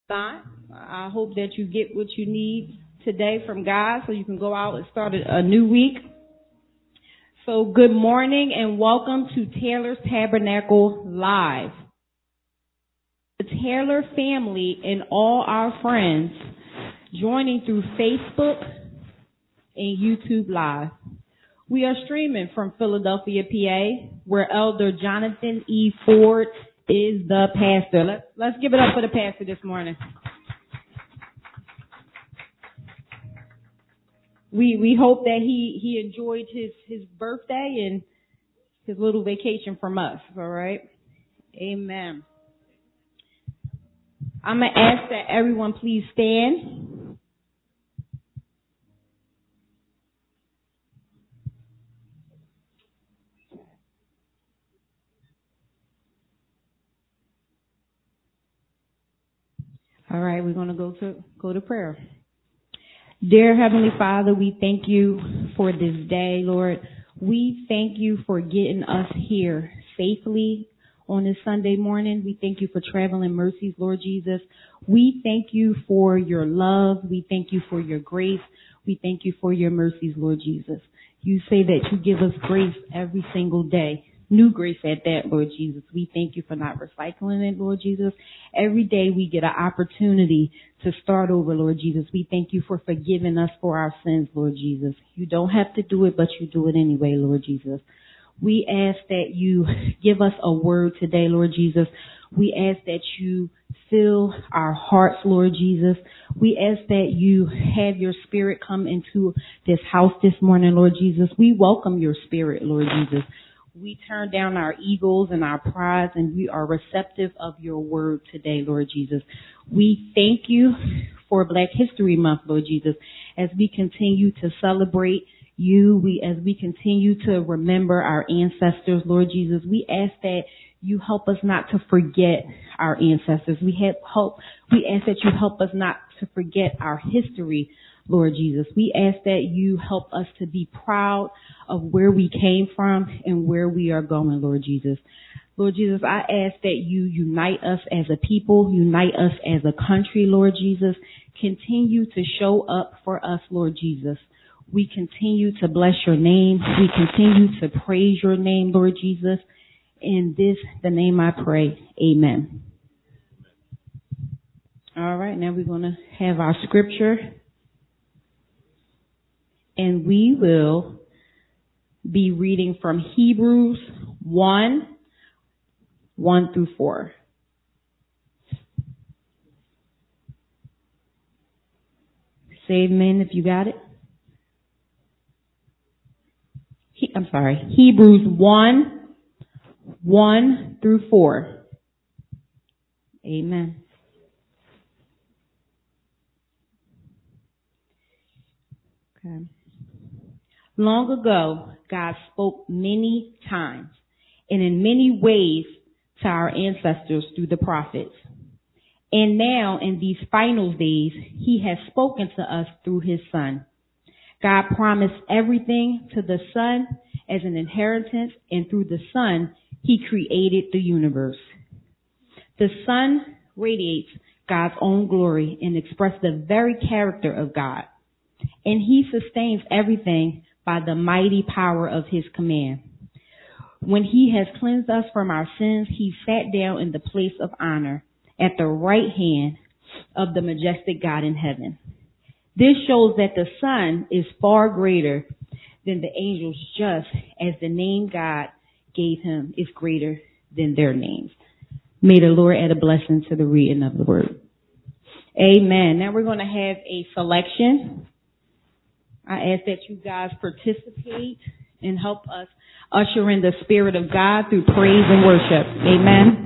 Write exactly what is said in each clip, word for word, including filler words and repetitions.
Not. I hope that you get what you need today from God so you can go out and start a new week. So good morning and welcome to Taylor's Tabernacle Live. The Taylor family and all our friends joining through Facebook and YouTube Live. We are streaming from Philadelphia, P A, where Elder Jonathan E. Ford is the pastor. Let's, let's give it up for the pastor this morning. We we hope that he, he enjoyed his, his birthday and his little vacation from us, all right? Amen. I'm going to ask that everyone please stand. All right, we're going to go to go to prayer. Dear Heavenly Father, we thank you for this day, Lord. We thank you for getting us here safely on this Sunday morning. We thank you for traveling mercies, Lord Jesus. We thank you for your love. We thank you for your grace. We thank you for your mercies, Lord Jesus. You say that you give us grace every single day. New grace at that, Lord Jesus. We thank you for not recycling it, Lord Jesus. Every day we get an opportunity to start over, Lord Jesus. We thank you for forgiving us for our sins, Lord Jesus. You don't have to do it, but you do it anyway, Lord Jesus. We ask that you give us a word today, Lord Jesus. We ask that you fill our hearts, Lord Jesus. We ask that you have your spirit come into this house this morning, Lord Jesus. We welcome your spirit, Lord Jesus. We turn down our egos and our prides, and we are receptive of your word today, Lord Jesus. We thank you for Black History Month, Lord Jesus, as we continue to celebrate you, we as we continue to remember our ancestors, Lord Jesus. We ask that you help us not to forget our ancestors. We have hope. We ask that you help us not to forget our history, Lord Jesus. We ask that you help us to be proud of where we came from and where we are going, Lord Jesus. Lord Jesus, I ask that you unite us as a people, unite us as a country, Lord Jesus. Continue to show up for us, Lord Jesus. We continue to bless your name. We continue to praise your name, Lord Jesus. In this, the name I pray. Amen. All right, now we're going to have our scripture. And we will be reading from Hebrews one, one through four. Say amen if you got it. He, I'm sorry, Hebrews one, one through four. Amen. Okay. Long ago, God spoke many times and in many ways to our ancestors through the prophets. And now, in these final days, he has spoken to us through his Son. God promised everything to the Son as an inheritance, and through the Son, he created the universe. The Son radiates God's own glory and expresses the very character of God. And he sustains everything by the mighty power of his command. When he has cleansed us from our sins, he sat down in the place of honor at the right hand of the majestic God in heaven. This shows that the Son is far greater than the angels, just as the name God gave him is greater than their names. May the Lord add a blessing to the reading of the word. Amen. Now we're going to have a selection. I ask that you guys participate and help us usher in the Spirit of God through praise and worship. Amen.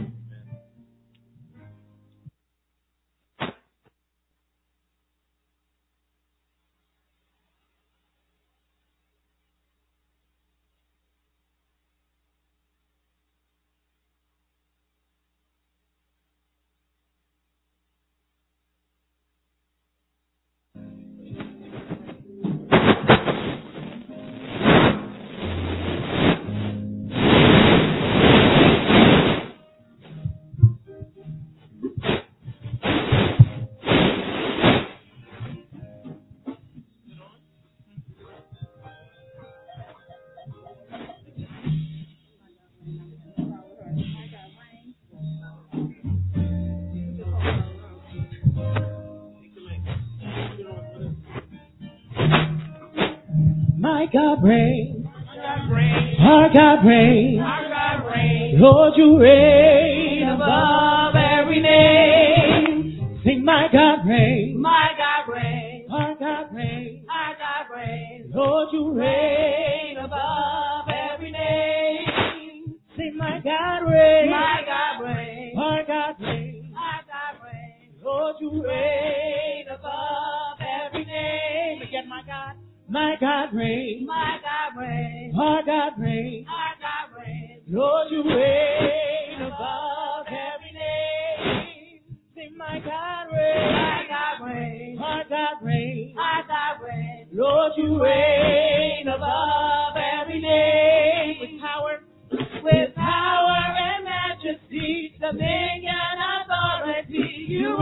God reigns. Our God reigns. Lord, you reign above every name. Sing, my God reigns. My God reigns. Our God reigns. Our God reigns. Lord, you reign above every name. Sing, my God reigns. My God reigns. Our God reigns. Our God reigns. Lord, you reign above every name. Again, my God. My God reigns. My God reigns. Our God reigns. Our God reigns. Lord, you reign above every name. Sing, my God reigns. My God reigns. Our God reigns. Our God reigns. Lord, you reign above every name. With power, with power and majesty, dominion, authority, you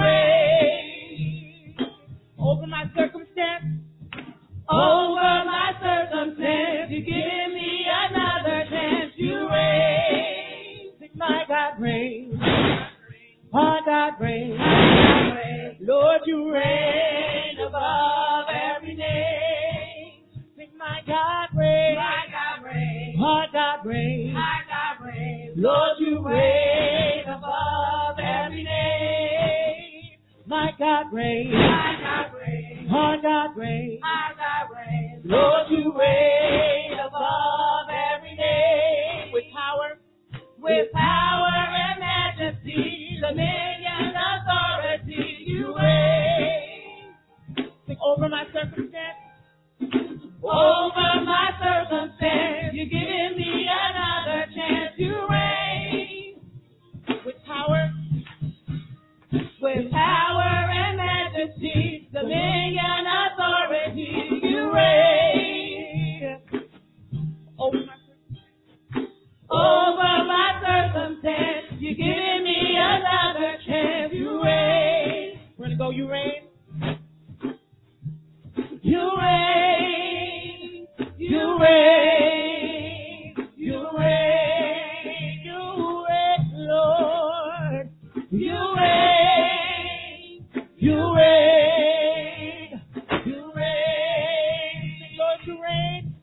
reign. Over my circumstance. Over my circumstance, you give me another chance. You reign. Sing, my God reigns. Our God reigns. Lord, you reign above every name. Sing, my God reigns. My God reigns. Our God reigns. Our God reigns. Lord, you reign above every name. My God reigns. My God reigns. Our God reigns. Our God reigns. Lord, you reign above every name. With power, with power and majesty, dominion, authority, you reign. Sing, over my circumstance. Over my circumstance, you're giving me another chance. You reign. With power, with power and majesty, dominion, authority, you reign. over my circumstance. Over my circumstance, you're giving me another chance. You reign. We're gonna go, you reign. You reign. You reign. You reign. You reign, Lord. You reign. You reign. You reign. Lord, you reign.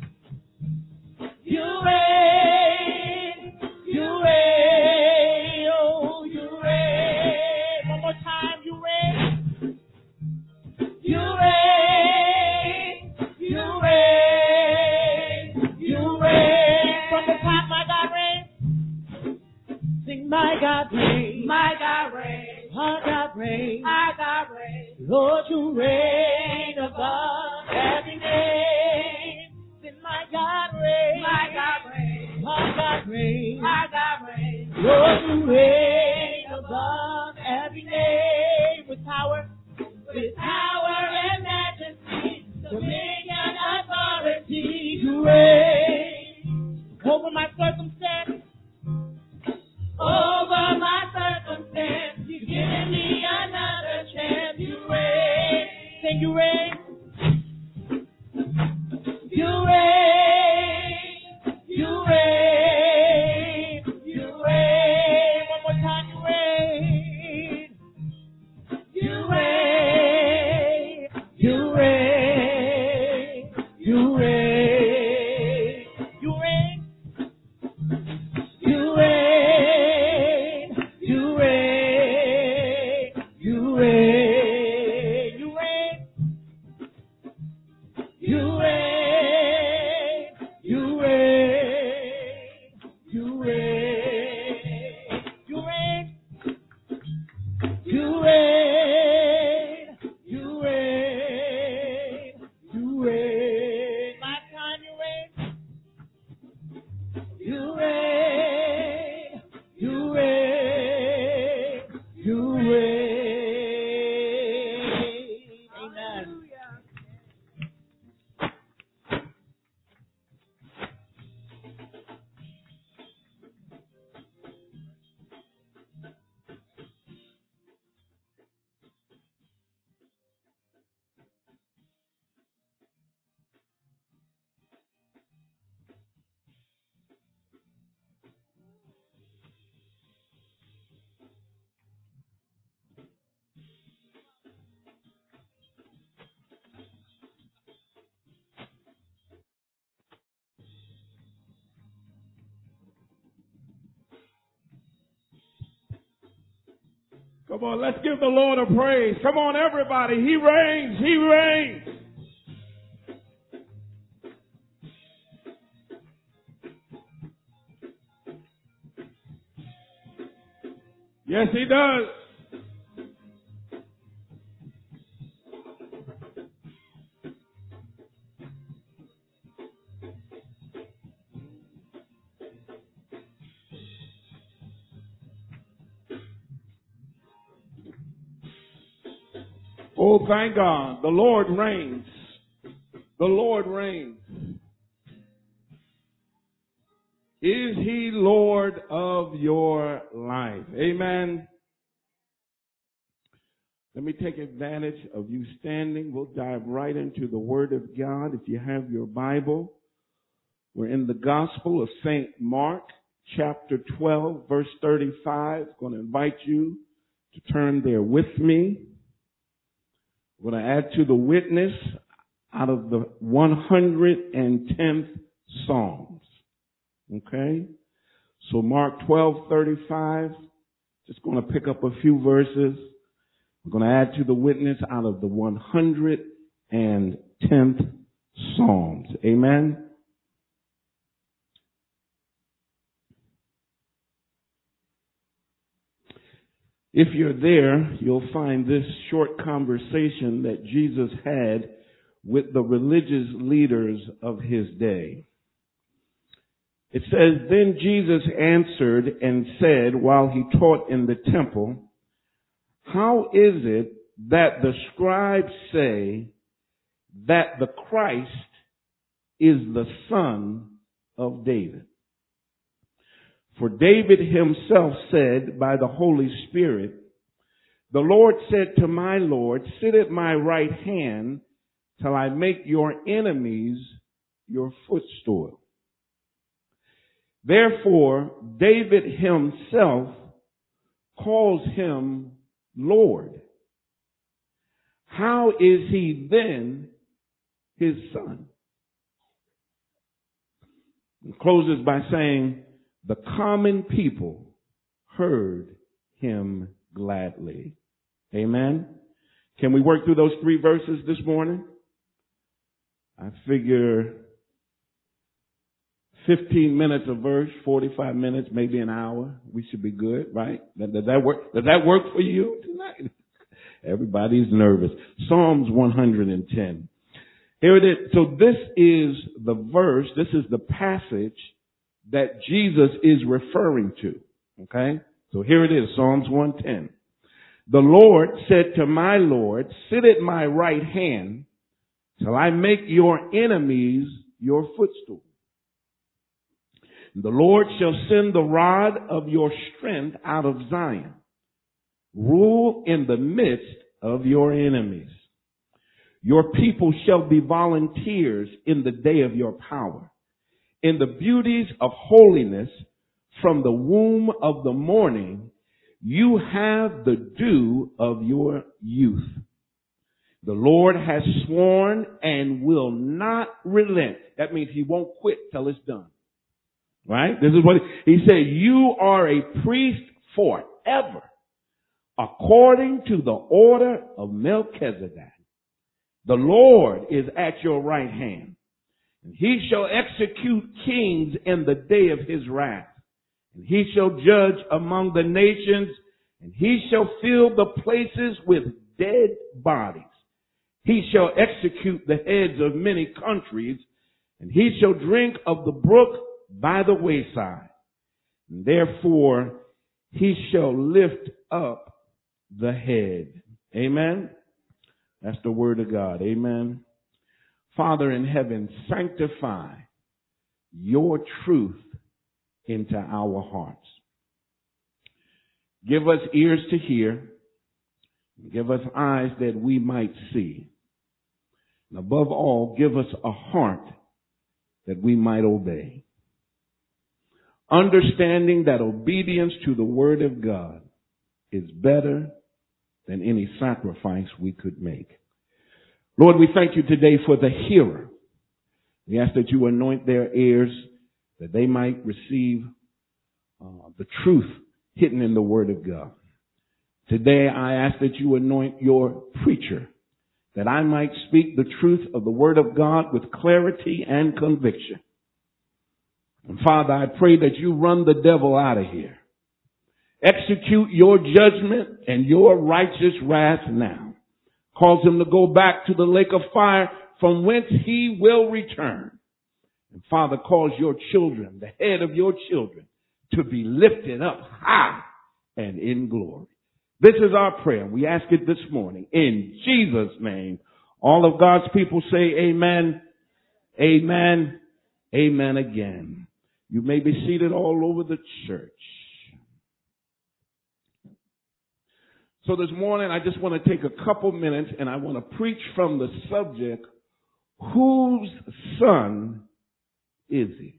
You reign. You reign. Oh, you reign. One more time, you reign. You reign. You reign. You reign. From the top, my God reigns. Sing, my God reigns. My God reigns. Our God reigns. Our God reigns. Lord, you reign above every name. Sing, my God reigns. My God reigns. Our God reigns. Our God reigns. Lord, you reign above every name. With power, with power and majesty, dominion, authority, you reign. Over my circumstance. Over my circumstance, you've given me another chance. You reign. Say you reign. You reign. You reign. You reign. One more Come on, let's give the Lord a praise. Come on, everybody. He reigns. He reigns. Yes, he does. Oh, thank God. The Lord reigns. The Lord reigns. Is he Lord of your life? Amen. Let me take advantage of you standing. We'll dive right into the Word of God. If you have your Bible, we're in the Gospel of Saint Mark, chapter twelve, verse thirty-five. I'm going to invite you to turn there with me. I'm going to add to the witness out of the one hundred tenth Psalms. Okay? So Mark twelve thirty-five, just going to pick up a few verses. We're going to add to the witness out of the one hundred tenth Psalms. Amen? If you're there, you'll find this short conversation that Jesus had with the religious leaders of his day. It says, "Then Jesus answered and said, while he taught in the temple, 'How is it that the scribes say that the Christ is the son of David? For David himself said by the Holy Spirit, the Lord said to my Lord, sit at my right hand till I make your enemies your footstool. Therefore, David himself calls him Lord. How is he then his son?'" It closes by saying, "The common people heard him gladly." Amen. Can we work through those three verses this morning? I figure fifteen minutes a verse, forty-five minutes, maybe an hour. We should be good, right? Does that work? Does that work for you tonight? Everybody's nervous. Psalms one hundred ten. Here it is. So this is the verse, this is the passage that Jesus is referring to. Okay? So here it is, Psalms one ten. "The Lord said to my Lord, sit at my right hand till I make your enemies your footstool. The Lord shall send the rod of your strength out of Zion. Rule in the midst of your enemies. Your people shall be volunteers in the day of your power. In the beauties of holiness, from the womb of the morning, you have the dew of your youth. The Lord has sworn and will not relent." That means he won't quit till it's done. Right? This is what he, he said, "You are a priest forever, according to the order of Melchizedek. The Lord is at your right hand, and he shall execute kings in the day of his wrath. And he shall judge among the nations, and he shall fill the places with dead bodies. He shall execute the heads of many countries, and he shall drink of the brook by the wayside. And therefore he shall lift up the head." Amen. That's the word of God. Amen. Father in heaven, sanctify your truth into our hearts. Give us ears to hear. Give us eyes that we might see. And above all, give us a heart that we might obey. Understanding that obedience to the word of God is better than any sacrifice we could make. Lord, we thank you today for the hearer. We ask that you anoint their ears, that they might receive uh, the truth hidden in the word of God. Today I ask that you anoint your preacher, that I might speak the truth of the Word of God with clarity and conviction. And Father, I pray that you run the devil out of here. Execute your judgment and your righteous wrath now. Cause him to go back to the lake of fire from whence he will return. And Father, cause your children, the head of your children, to be lifted up high and in glory. This is our prayer. We ask it this morning in Jesus' name. All of God's people say amen, amen, amen again. You may be seated all over the church. So this morning, I just want to take a couple minutes and I want to preach from the subject, whose son is he?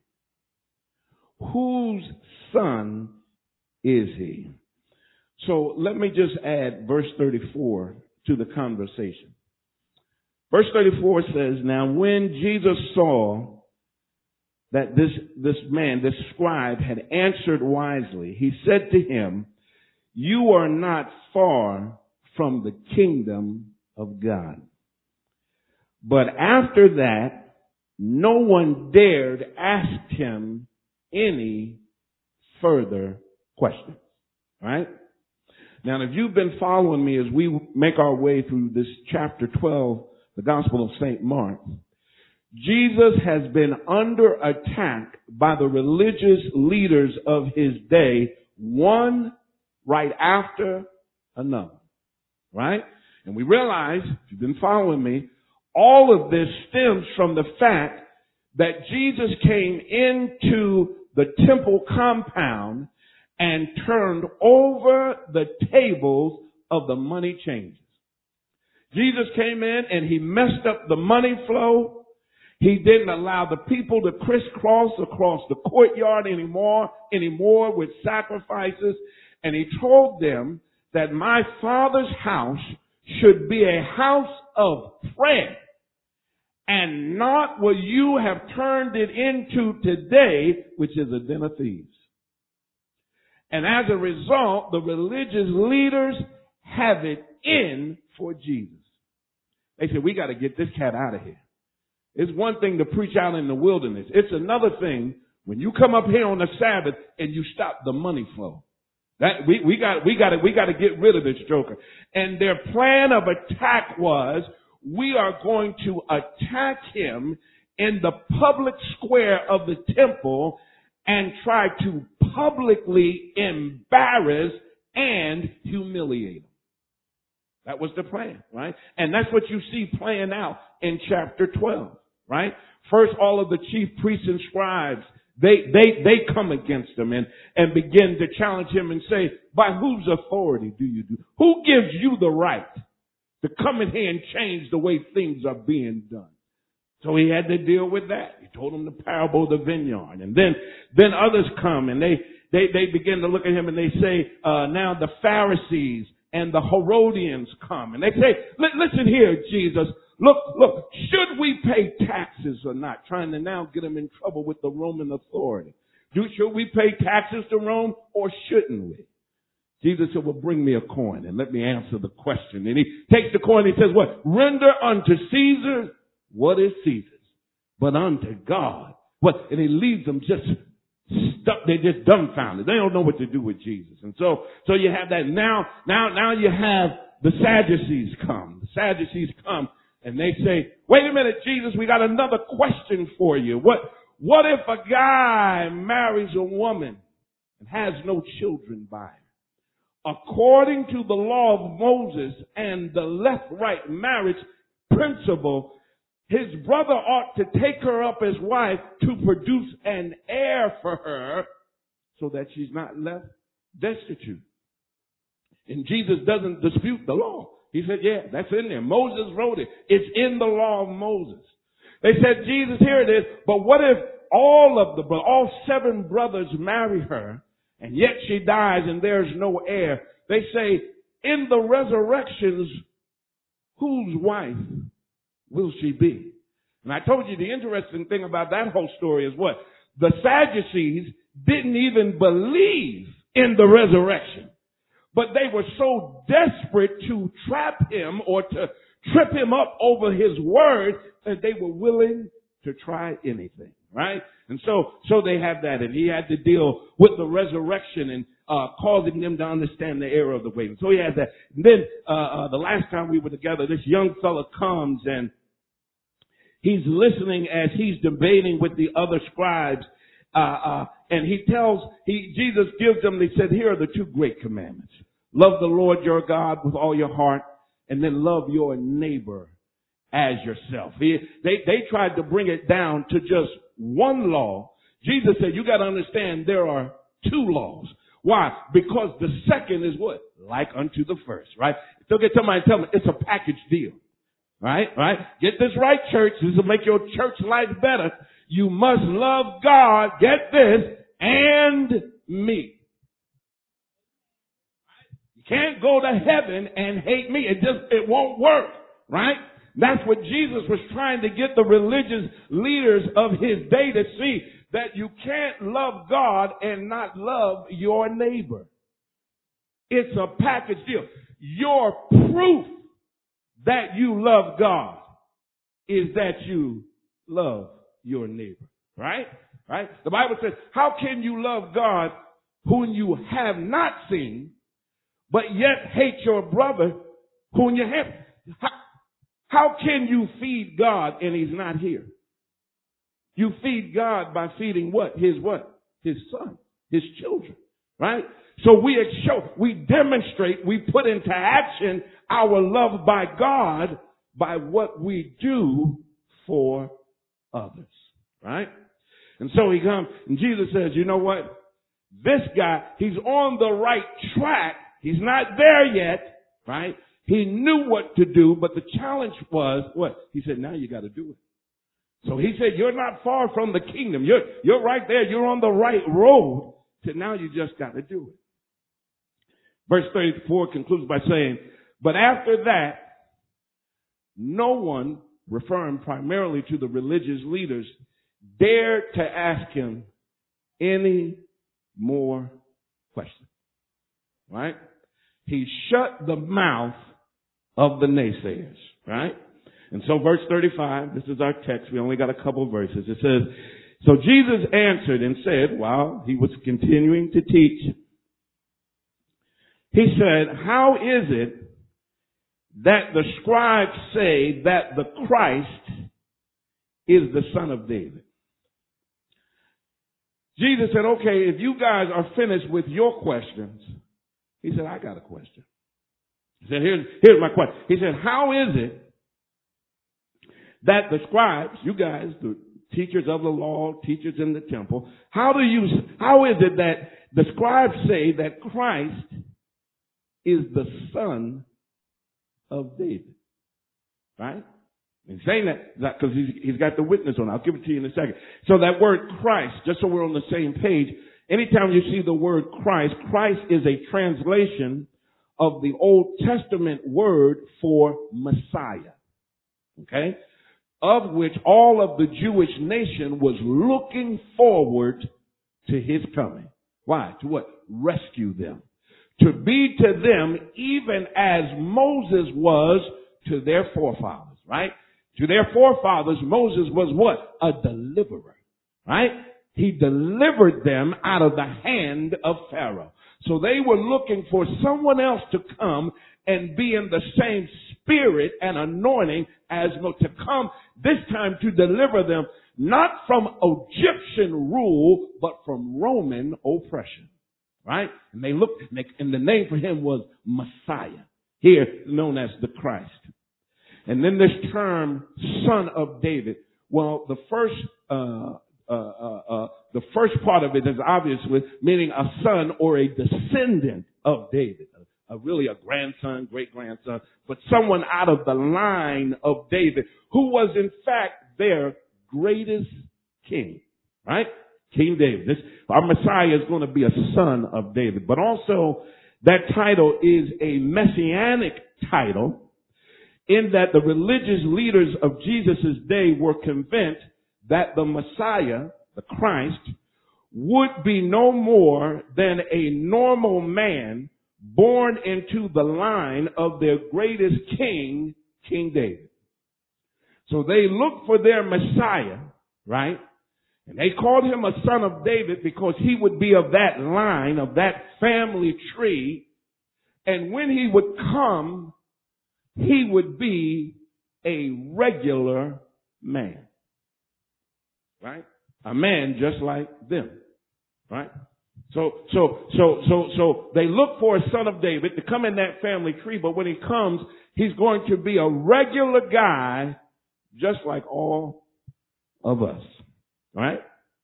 Whose son is he? So let me just add verse thirty-four to the conversation. Verse thirty-four says, now when Jesus saw that this, this man, this scribe, had answered wisely, he said to him, you are not far from the kingdom of God. But after that, no one dared ask him any further questions. All right? Now, if you've been following me as we make our way through this chapter twelve, the Gospel of Saint Mark, Jesus has been under attack by the religious leaders of his day, one right after another. Right? And we realize, if you've been following me, all of this stems from the fact that Jesus came into the temple compound and turned over the tables of the money changers. Jesus came in and he messed up the money flow. He didn't allow the people to crisscross across the courtyard anymore, anymore with sacrifices. And he told them that my Father's house should be a house of prayer and not what you have turned it into today, which is a den of thieves. And as a result, the religious leaders have it in for Jesus. They said, we got to get this cat out of here. It's one thing to preach out in the wilderness. It's another thing when you come up here on the Sabbath and you stop the money flow. That we, we got we got to we got to get rid of this joker. And their plan of attack was, we are going to attack him in the public square of the temple and try to publicly embarrass and humiliate him. That was the plan, right? And that's what you see playing out in chapter twelve, right? First, all of the chief priests and scribes, they, they, they come against him and, and begin to challenge him and say, by whose authority do you do? Who gives you the right to come in here and change the way things are being done? So he had to deal with that. He told them the parable of the vineyard. And then, then others come and they, they, they begin to look at him and they say, uh, now the Pharisees and the Herodians come. And they say, listen here, Jesus, look, look, should we pay taxes or not? Trying to now get him in trouble with the Roman authority. Do, should we pay taxes to Rome or shouldn't we? Jesus said, well, bring me a coin and let me answer the question. And he takes the coin and he says, what? Render unto Caesar what is Caesar's, but unto God. What? And he leaves them just stuck. They're just dumbfounded. They don't know what to do with Jesus. And so, so you have that. Now, now, now you have the Sadducees come. The Sadducees come and they say, wait a minute, Jesus, we got another question for you. What, what if a guy marries a woman and has no children by her? According to the law of Moses and the left-right marriage principle, his brother ought to take her up as wife to produce an heir for her so that she's not left destitute. And Jesus doesn't dispute the law. He said, yeah, that's in there. Moses wrote it. It's in the law of Moses. They said, Jesus, here it is. But what if all of the, all seven brothers marry her and yet she dies and there's no heir? They say, in the resurrections, whose wife will she be? And I told you the interesting thing about that whole story is what? The Sadducees didn't even believe in the resurrection. but they were so desperate to trap him or to trip him up over his word that they were willing to try anything, right? And so, so they have that, and he had to deal with the resurrection and uh causing them to understand the error of the way. And so he had that. And then uh, uh the last time we were together, this young fella comes and he's listening as he's debating with the other scribes, uh uh and he tells he Jesus gives them. He said, "Here are the two great commandments: love the Lord your God with all your heart, and then love your neighbor as yourself." He, they they tried to bring it down to just one law. Jesus said, "You got to understand there are two laws." Why? Because the second is what? Like unto the first, right? So get somebody and tell me it's a package deal, right? Right? Get this right, church. This will make your church life better. You must love God, get this, and me. You can't go to heaven and hate me. It just, it won't work, right? That's what Jesus was trying to get the religious leaders of his day to see, that you can't love God and not love your neighbor. It's a package deal. Your proof that you love God is that you love your neighbor, right? Right? The Bible says, how can you love God whom you have not seen, but yet hate your brother whom you have? How, how can you feed God and he's not here? You feed God by feeding what? His what? His son, his children, right? So we show, we demonstrate, we put into action our love by God by what we do for others, right? And so he comes, and Jesus says, you know what? This guy, he's on the right track. He's not there yet, right? He knew what to do, but the challenge was what? He said, now you got to do it. So he said, you're not far from the kingdom. You're, you're right there. You're on the right road. So now you just got to do it. Verse thirty-four concludes by saying, but after that, no one, referring primarily to the religious leaders, dared to ask him any more questions. Right? He shut the mouth of the naysayers. Right? And so verse thirty-five, this is our text. We only got a couple verses. It says, so Jesus answered and said, while he was continuing to teach, he said, how is it that the scribes say that the Christ is the son of David? Jesus said, okay, if you guys are finished with your questions, he said, I got a question. He said, here's, here's my question. He said, how is it that the scribes, you guys, the teachers of the law, teachers in the temple, how do you, how is it that the scribes say that Christ is the son of David? Right? And saying that because he's, he's got the witness on it. I'll give it to you in a second. So that word Christ, just so we're on the same page, anytime you see the word Christ, Christ is a translation of the Old Testament word for Messiah. Okay? Of which all of the Jewish nation was looking forward to his coming. Why? To what? Rescue them. To be to them even as Moses was to their forefathers, right? To their forefathers, Moses was what? A deliverer, right? He delivered them out of the hand of Pharaoh. So they were looking for someone else to come and be in the same spirit and anointing as Moses, to come this time to deliver them, not from Egyptian rule, but from Roman oppression. Right? And they looked, and, they, and the name for him was Messiah, here known as the Christ. And then this term, son of David. Well, the first, uh, uh, uh, uh, the first part of it is obviously meaning a son or a descendant of David, a, a really a grandson, great grandson, but someone out of the line of David, who was in fact their greatest king. Right? King David. This, our Messiah is going to be a son of David. But also, that title is a messianic title in that the religious leaders of Jesus' day were convinced that the Messiah, the Christ, would be no more than a normal man born into the line of their greatest king, King David. So they looked for their Messiah, right? And they called him a son of David because he would be of that line, of that family tree. And when he would come, he would be a regular man. Right? A man just like them. Right? So, so, so, so, so they look for a son of David to come in that family tree, but when he comes, he's going to be a regular guy just like all of us. Right?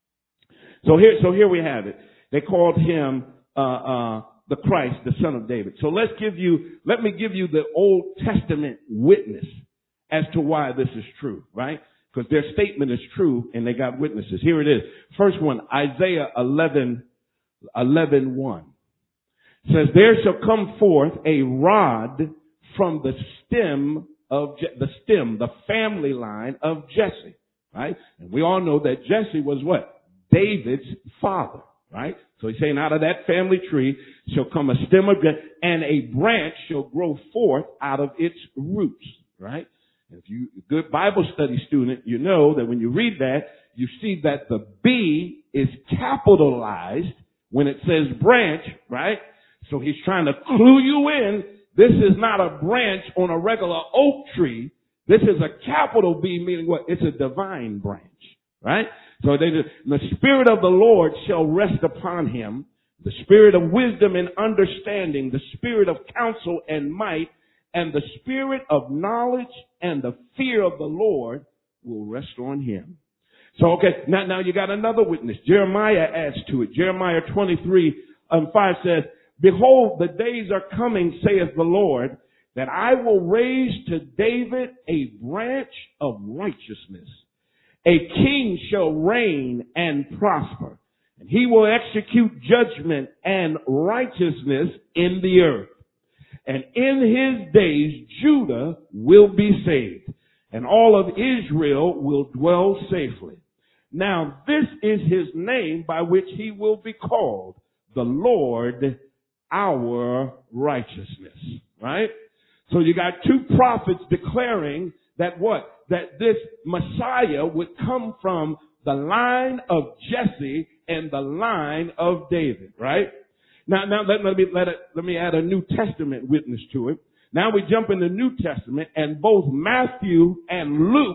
So here, so here we have it. They called him, uh, uh, the Christ, the son of David. So let's give you, let me give you the Old Testament witness as to why this is true, right? Because their statement is true and they got witnesses. Here it is. First one, Isaiah eleven, eleven one says, there shall come forth a rod from the stem of, Je- the stem, the family line of Jesse, right? And we all know that Jesse was what? David's father, right? So he's saying out of that family tree shall come a stem of Jesse, and a branch shall grow forth out of its roots, right? If you, a good Bible study student, you know that when you read that, you see that the B is capitalized when it says branch, right? So he's trying to clue you in. This is not a branch on a regular oak tree. This is a capital B, meaning what? It's a divine branch, right? So they, the Spirit of the Lord shall rest upon him, the Spirit of wisdom and understanding, the Spirit of counsel and might, and the Spirit of knowledge and the fear of the Lord will rest on him. So, okay, now, now you got another witness. Jeremiah adds to it. Jeremiah twenty-three and five says, behold, the days are coming, saith the Lord, that I will raise to David a branch of righteousness. A king shall reign and prosper, and he will execute judgment and righteousness in the earth. And in his days, Judah will be saved, and all of Israel will dwell safely. Now, this is his name by which he will be called, the Lord, our righteousness. Right? So you got two prophets declaring that what? That this Messiah would come from the line of Jesse and the line of David. Right? Now, now let, let me let it, let me add a New Testament witness to it. Now we jump in the New Testament, and both Matthew and Luke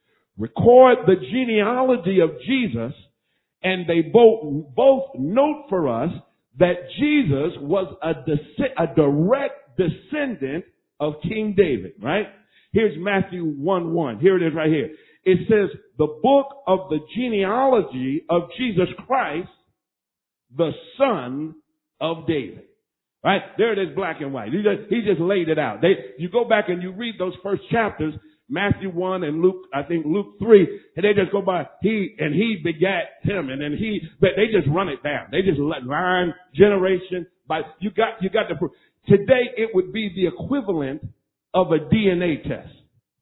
record the genealogy of Jesus, and they both both note for us that Jesus was a, desi- a direct descendant of King David. Right? Here's Matthew one one. Here it is right here. It says, the book of the genealogy of Jesus Christ, the son of David. Right? There it is, black and white. He just, he just laid it out. They, you go back and you read those first chapters, Matthew one and Luke, I think Luke three, and they just go by, he, and he begat him, and then he, but they just run it down. They just let line, generation, by, you got, you got the proof. Today it would be the equivalent of a D N A test.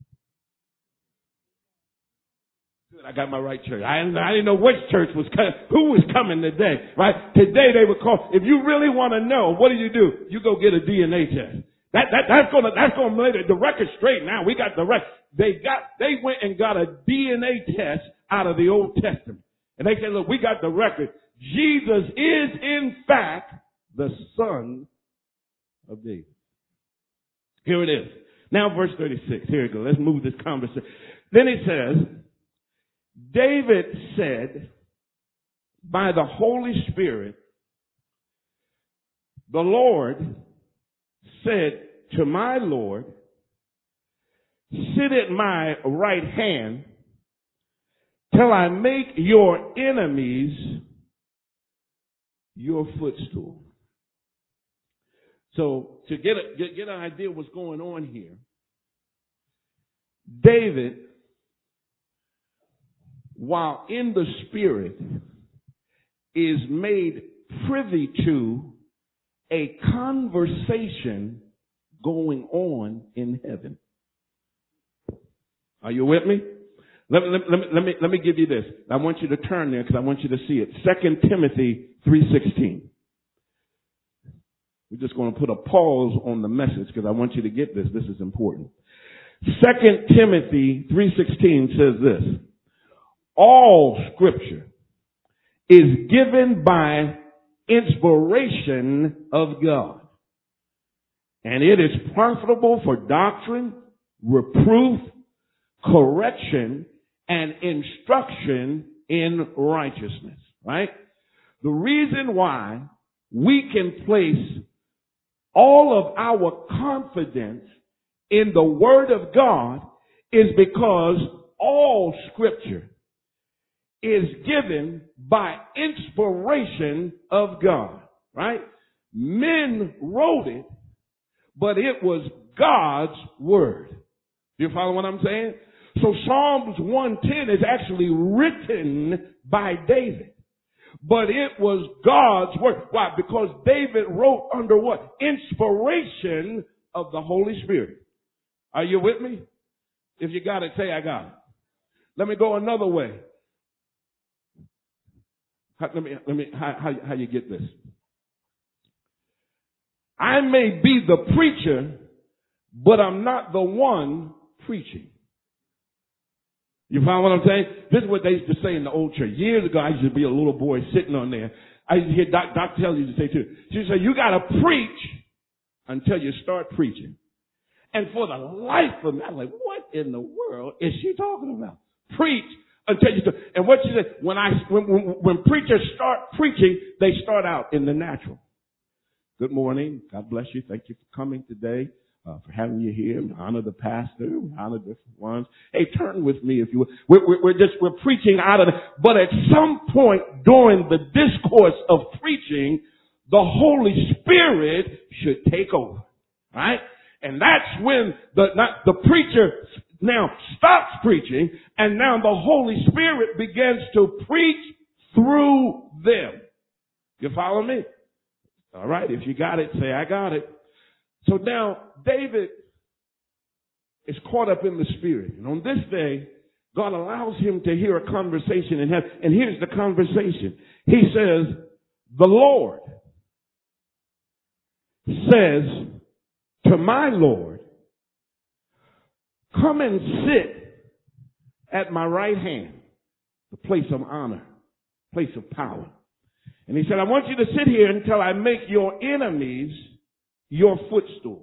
I got my right church. I didn't, I didn't know which church was coming, who was coming today, right? Today they would call, if you really want to know, what do you do? You go get a D N A test. That, that, that's gonna, that's gonna lay the, the record straight now. We got the record. They got, they went and got a D N A test out of the Old Testament. And they said, look, we got the record. Jesus is in fact the son of David. Here it is. Now verse thirty-six. Here we go. Let's move this conversation. Then it says, David said, by the Holy Spirit, the Lord said to my Lord, sit at my right hand till I make your enemies your footstool. So to get, a, get, get an idea of what's going on here, David, while in the Spirit, is made privy to a conversation going on in heaven. Are you with me? Let me, let me, let me, let me give you this. I want you to turn there because I want you to see it. Second Timothy three sixteen. We're just going to put a pause on the message because I want you to get this. This is important. Second Timothy three sixteen says this. All scripture is given by inspiration of God. And it is profitable for doctrine, reproof, correction, and instruction in righteousness. Right? The reason why we can place all of our confidence in the Word of God is because all Scripture is given by inspiration of God, right? Men wrote it, but it was God's Word. Do you follow what I'm saying? So Psalms one ten is actually written by David. But it was God's Word. Why? Because David wrote under what? Inspiration of the Holy Spirit. Are you with me? If you got it, say I got it. Let me go another way. How, let me, let me, how, how, how you get this? I may be the preacher, but I'm not the one preaching. You follow what I'm saying? This is what they used to say in the old church. Years ago, I used to be a little boy sitting on there. I used to hear Doc, Doc tell you to say too. She would say, you got to preach until you start preaching. And for the life of me, I'm like, what in the world is she talking about? Preach until you start. And what she said, when I, when, when, when preachers start preaching, they start out in the natural. Good morning. God bless you. Thank you for coming today. Uh, for having you here. We honor the pastor. We honor different ones. Hey, turn with me if you will. We're, we're, we're just, we're preaching out of it. But at some point during the discourse of preaching, the Holy Spirit should take over. Right? And that's when the, not, the preacher now stops preaching and now the Holy Spirit begins to preach through them. You follow me? All right. If you got it, say, I got it. So now, David is caught up in the Spirit. And on this day, God allows him to hear a conversation in heaven. And here's the conversation. He says, the Lord says to my Lord, come and sit at my right hand, the place of honor, place of power. And he said, I want you to sit here until I make your enemies your footstool.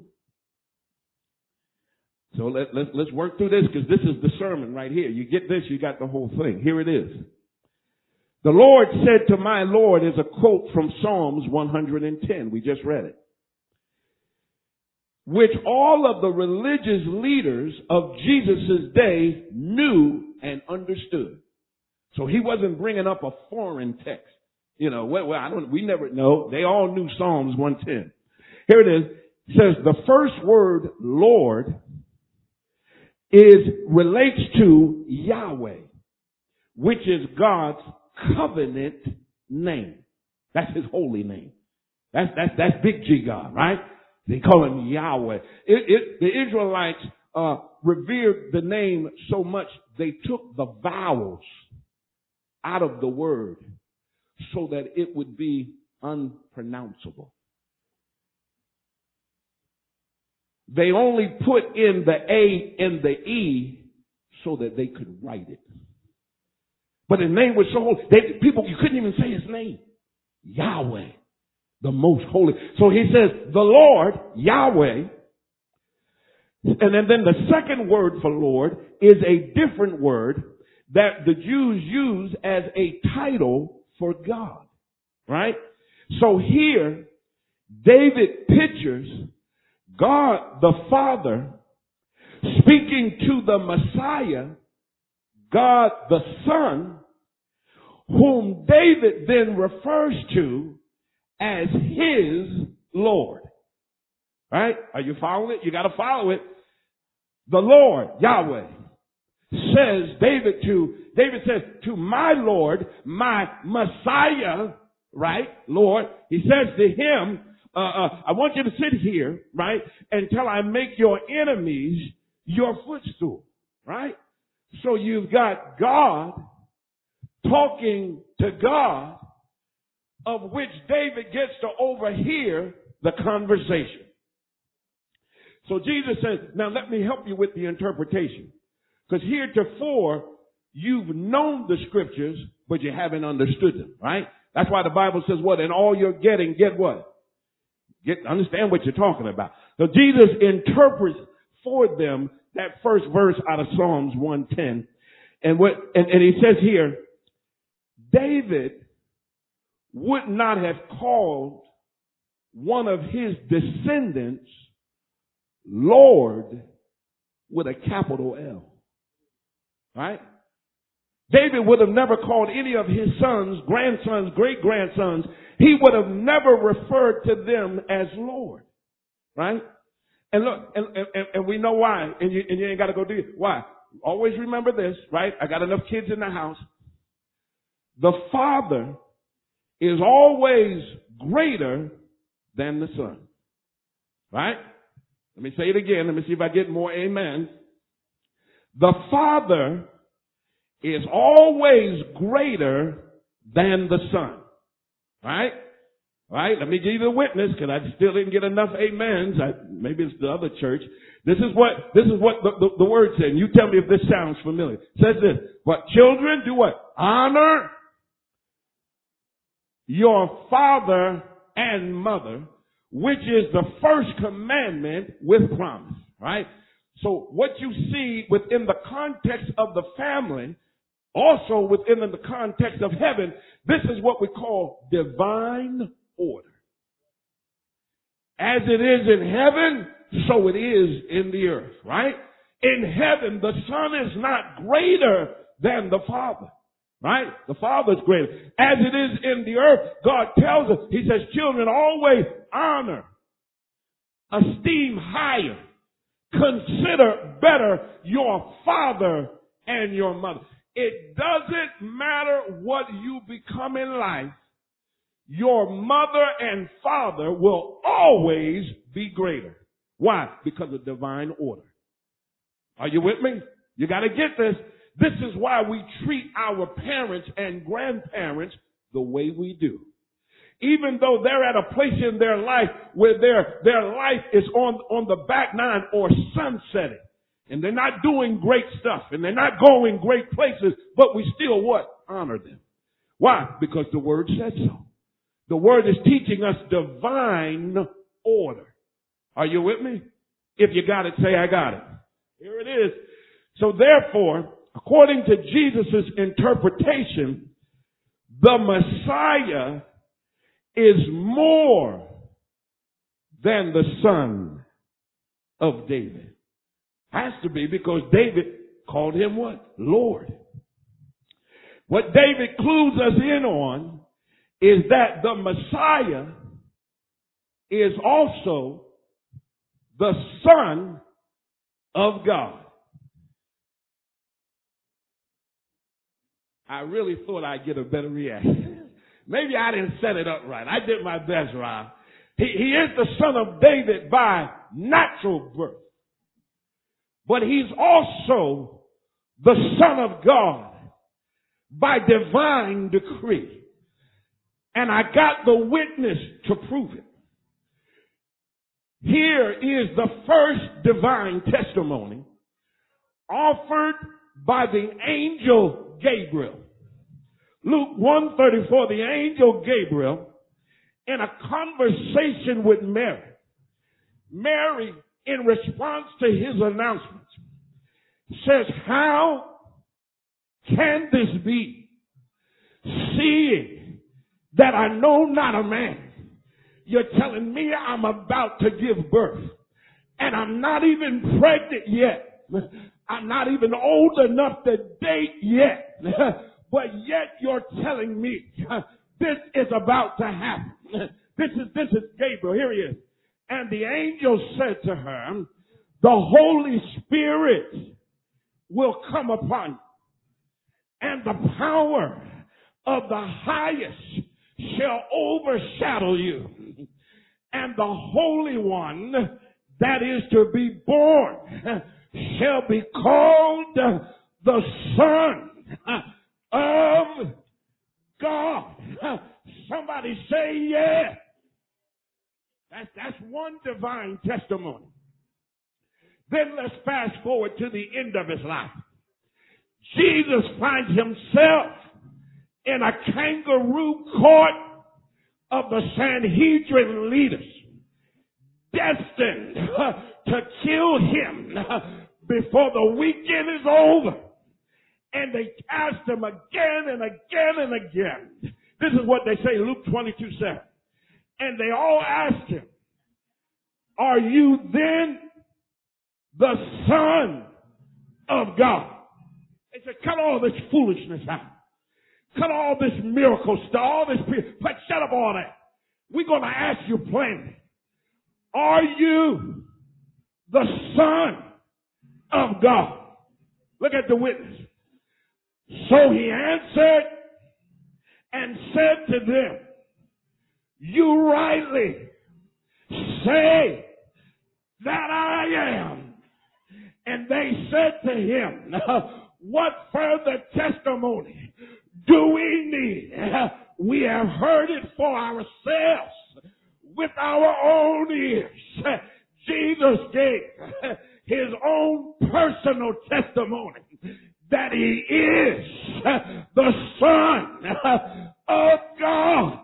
So let, let, let's work through this because this is the sermon right here. You get this, you got the whole thing. Here it is. The Lord said to my Lord is a quote from Psalms one hundred ten. We just read it. Which all of the religious leaders of Jesus' day knew and understood. So he wasn't bringing up a foreign text. You know, well, I don't, we never know. They all knew Psalms one ten. Here it is. It says the first word, Lord, is relates to Yahweh, which is God's covenant name. That's his holy name. That's that's that's big G God, right? They call him Yahweh. It, it, the Israelites uh, revered the name so much they took the vowels out of the word so that it would be unpronounceable. They only put in the A and the E so that they could write it. But his name was so holy, they, people, you couldn't even say his name. Yahweh, the most holy. So he says, the Lord, Yahweh, and then, then the second word for Lord is a different word that the Jews use as a title for God. Right? So here, David pictures God the Father speaking to the Messiah, God the Son, whom David then refers to as his Lord. Right? Are you following it? You got to follow it. The Lord, Yahweh, says David to, David says to my Lord, my Messiah, right? Lord, he says to him, Uh, uh, I want you to sit here, right, until I make your enemies your footstool, right? So you've got God talking to God, of which David gets to overhear the conversation. So Jesus says, now let me help you with the interpretation. Because heretofore, you've known the scriptures, but you haven't understood them, right? That's why the Bible says what? And all you're getting, get what? Get, understand what you're talking about. So Jesus interprets for them that first verse out of Psalms one ten. And what, and, and he says here, David would not have called one of his descendants Lord with a capital L. Right? David would have never called any of his sons, grandsons, great-grandsons, he would have never referred to them as Lord. Right? And look, and, and, and we know why, and you, and you ain't got to go do it. Why? Always remember this, right? I got enough kids in the house. The Father is always greater than the Son. Right? Let me say it again. Let me see if I get more amen. The Father is always greater than the Son. Right? Right? Let me give you the witness, because I still didn't get enough amens. I, maybe it's the other church. This is what this is what the, the, the word said. And you tell me if this sounds familiar. It says this. But children, do what? Honor your father and mother, which is the first commandment with promise. Right? So what you see within the context of the family, also within the context of heaven, this is what we call divine order. As it is in heaven, so it is in the earth, right? In heaven, the Son is not greater than the Father, right? The Father is greater. As it is in the earth, God tells us, he says, children, always honor, esteem higher, consider better your father and your mother. It doesn't matter what you become in life, your mother and father will always be greater. Why? Because of divine order. Are you with me? You got to get this. This is why we treat our parents and grandparents the way we do. Even though they're at a place in their life where their, their life is on, on the back nine or sunsetting. And they're not doing great stuff. And they're not going great places. But we still what? Honor them. Why? Because the word said so. The word is teaching us divine order. Are you with me? If you got it, say I got it. Here it is. So therefore, according to Jesus' interpretation, the Messiah is more than the son of David. Has to be, because David called him what? Lord. What David clues us in on is that the Messiah is also the Son of God. I really thought I'd get a better reaction. Maybe I didn't set it up right. I did my best, Rob. He, he is the son of David by natural birth. But he's also the Son of God by divine decree. And I got the witness to prove it. Here is the first divine testimony offered by the angel Gabriel. Luke one thirty-four, the angel Gabriel, in a conversation with Mary. Mary, in response to his announcement, says, how can this be, seeing that I know not a man? You're telling me I'm about to give birth, and I'm not even pregnant yet. I'm not even old enough to date yet. But yet you're telling me this is about to happen. This is, this is Gabriel. Here he is. And the angel said to her, the Holy Spirit will come upon you, and the power of the highest shall overshadow you. And the Holy One that is to be born shall be called the Son of God. Somebody say yes. That's, that's one divine testimony. Then let's fast forward to the end of his life. Jesus finds himself in a kangaroo court of the Sanhedrin leaders, destined to kill him before the weekend is over. And they asked him again and again and again. This is what they say, Luke twenty-two seven. And they all asked him, are you then the Son of God? They said, cut all this foolishness out. Cut all this miracle stuff, all this, but shut up all that. We're going to ask you plainly, are you the Son of God? Look at the witness. So he answered and said to them, you rightly say that I am. And they said to him, what further testimony do we need? We have heard it for ourselves with our own ears. Jesus gave his own personal testimony that he is the Son of God.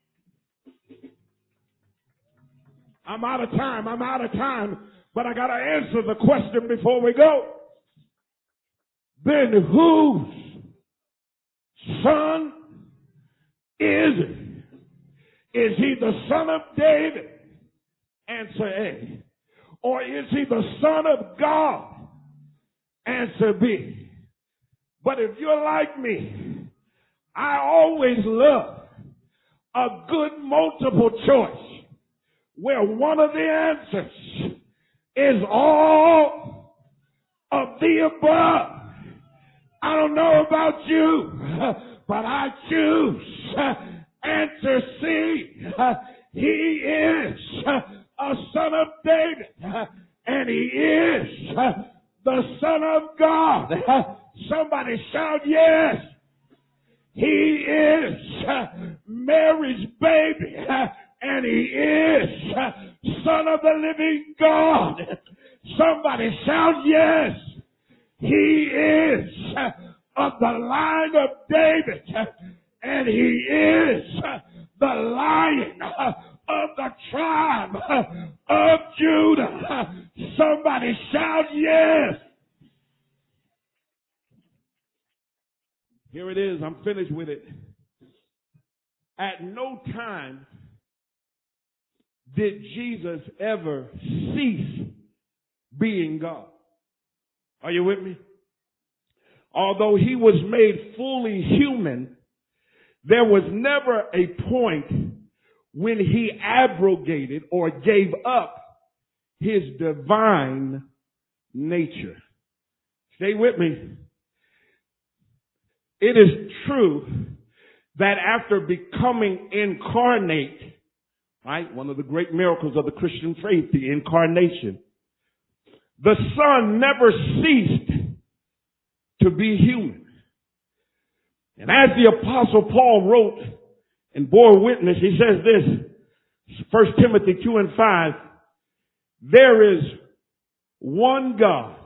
I'm out of time. I'm out of time. But I got to answer the question before we go. Then whose son is he? Is he the son of David? Answer A. Or is he the Son of God? Answer B. But if you're like me, I always love a good multiple choice where one of the answers is all of the above. I don't know about you, but I choose answer C. He is a son of David, and he is the Son of God. Somebody shout yes. He is Mary's baby, and he is Son of the living God. Somebody shout yes. He is of the line of David, and he is the Lion of the tribe of Judah. Somebody shout yes. Here it is. I'm finished with it. At no time did Jesus ever cease being God. Are you with me? Although he was made fully human, there was never a point when he abrogated or gave up his divine nature. Stay with me. It is true that after becoming incarnate, right, one of the great miracles of the Christian faith, the incarnation, the Son never ceased to be human. And as the Apostle Paul wrote and bore witness, he says this, First Timothy two and five, there is one God.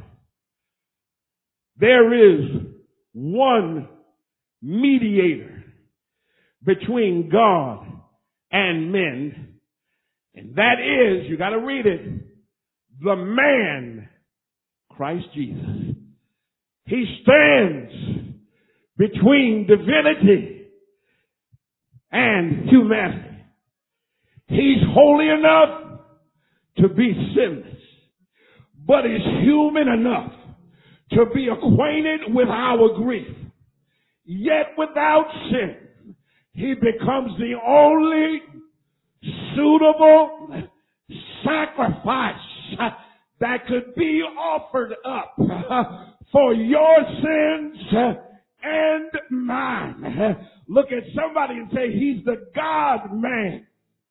There is one mediator between God and men. And that is, you got to read it, the man, Christ Jesus. He stands between divinity and humanity. He's holy enough to be sinless, but he's human enough to be acquainted with our grief. Yet without sin, he becomes the only suitable sacrifice that could be offered up for your sins and mine. Look at somebody and say, he's the God man.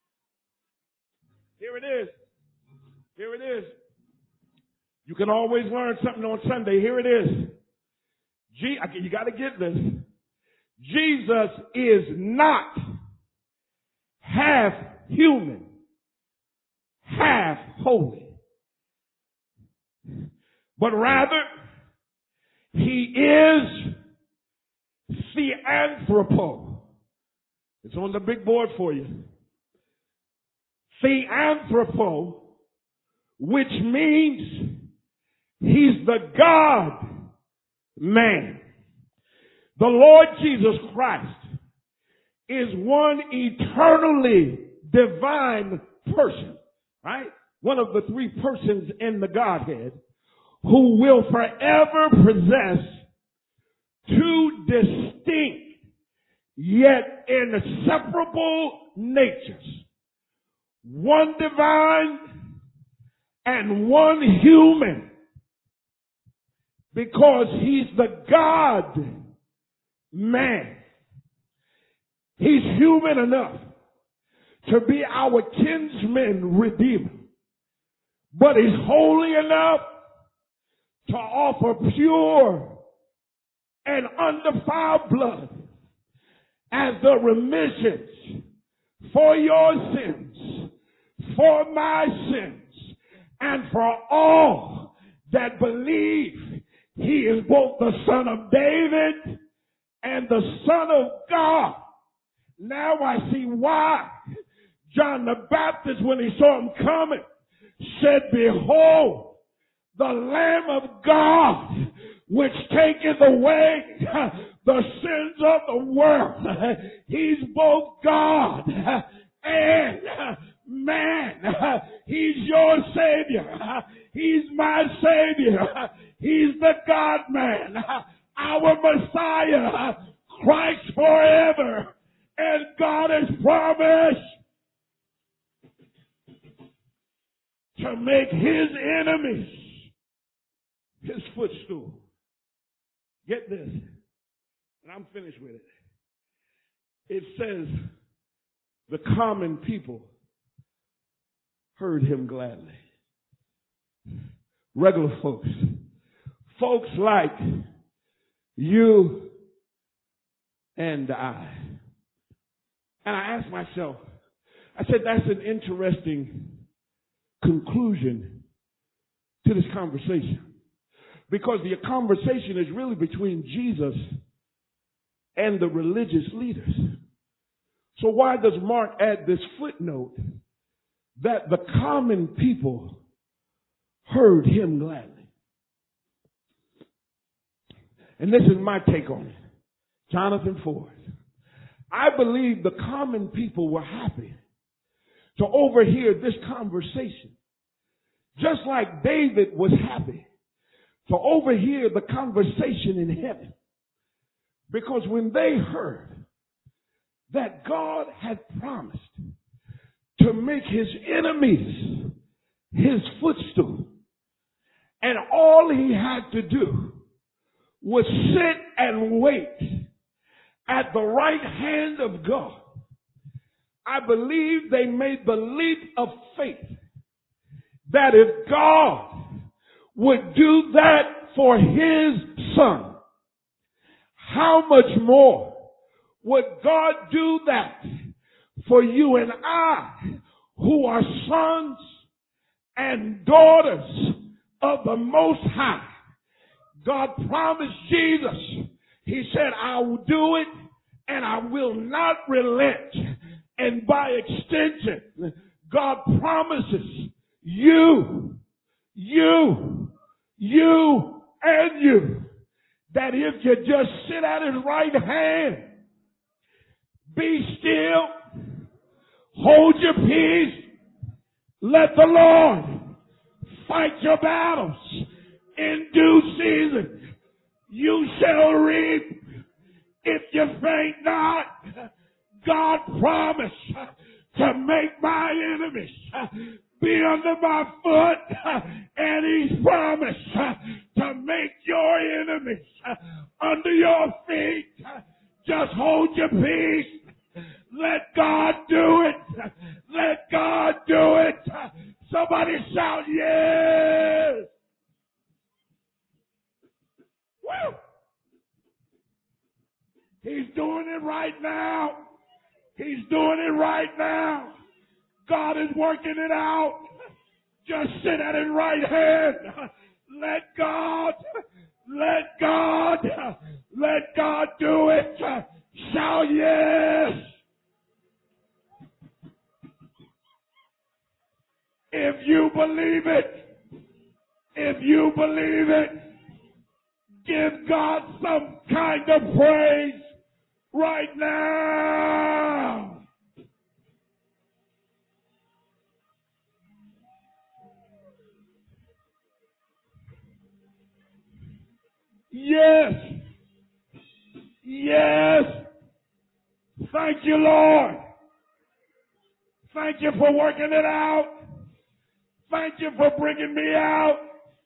Here it is. Here it is. You can always learn something on Sunday. Here it is. G- you got to get this. Jesus is not half human half holy, but rather he is theanthropo. It's on the big board for you. Theanthropo, which means he's the God man. The Lord Jesus Christ is one eternally divine person, right? One of the three persons in the Godhead who will forever possess two distinct yet inseparable natures. One divine and one human, because he's the God man. He's human enough to be our kinsman redeemer, but he's holy enough to offer pure and undefiled blood as the remissions for your sins, for my sins, and for all that believe he is both the Son of David and the Son of God. Now I see why John the Baptist, when he saw him coming, said, behold, the Lamb of God, which taketh away the sins of the world. He's both God and man. He's your Savior. He's my Savior. He's the God-man, our Messiah, Christ forever. And God has promised to make his enemies his footstool. Get this, and I'm finished with it. It says the common people heard him gladly. Regular folks, folks like you and I. And I asked myself, I said, that's an interesting conclusion to this conversation. Because the conversation is really between Jesus and the religious leaders. So why does Mark add this footnote that the common people heard him gladly? And this is my take on it. Jonathan Ford. I believe the common people were happy to overhear this conversation. Just like David was happy to overhear the conversation in heaven. Because when they heard that God had promised to make his enemies his footstool, and all he had to do was sit and wait at the right hand of God, I believe they made the leap of faith that if God would do that for his son, how much more would God do that for you and I, who are sons and daughters of the Most High? God promised Jesus. He said, I will do it and I will not relent. And by extension, God promises you, you, you, and you, that if you just sit at his right hand, be still, hold your peace, let the Lord fight your battles in due season, you shall reap if you faint not. God promised to make my enemies be under my foot, and he's promised to make your enemies under your feet. Just hold your peace. Let God do it. Let God do it. Somebody shout, yes. Woo! He's doing it right now. He's doing it right now. God is working it out. Just sit at his right hand. Let God, let God, let God do it. Shout yes. If you believe it, if you believe it, give God some kind of praise right now. Yes. Yes. Thank you, Lord. Thank you for working it out. Thank you for bringing me out.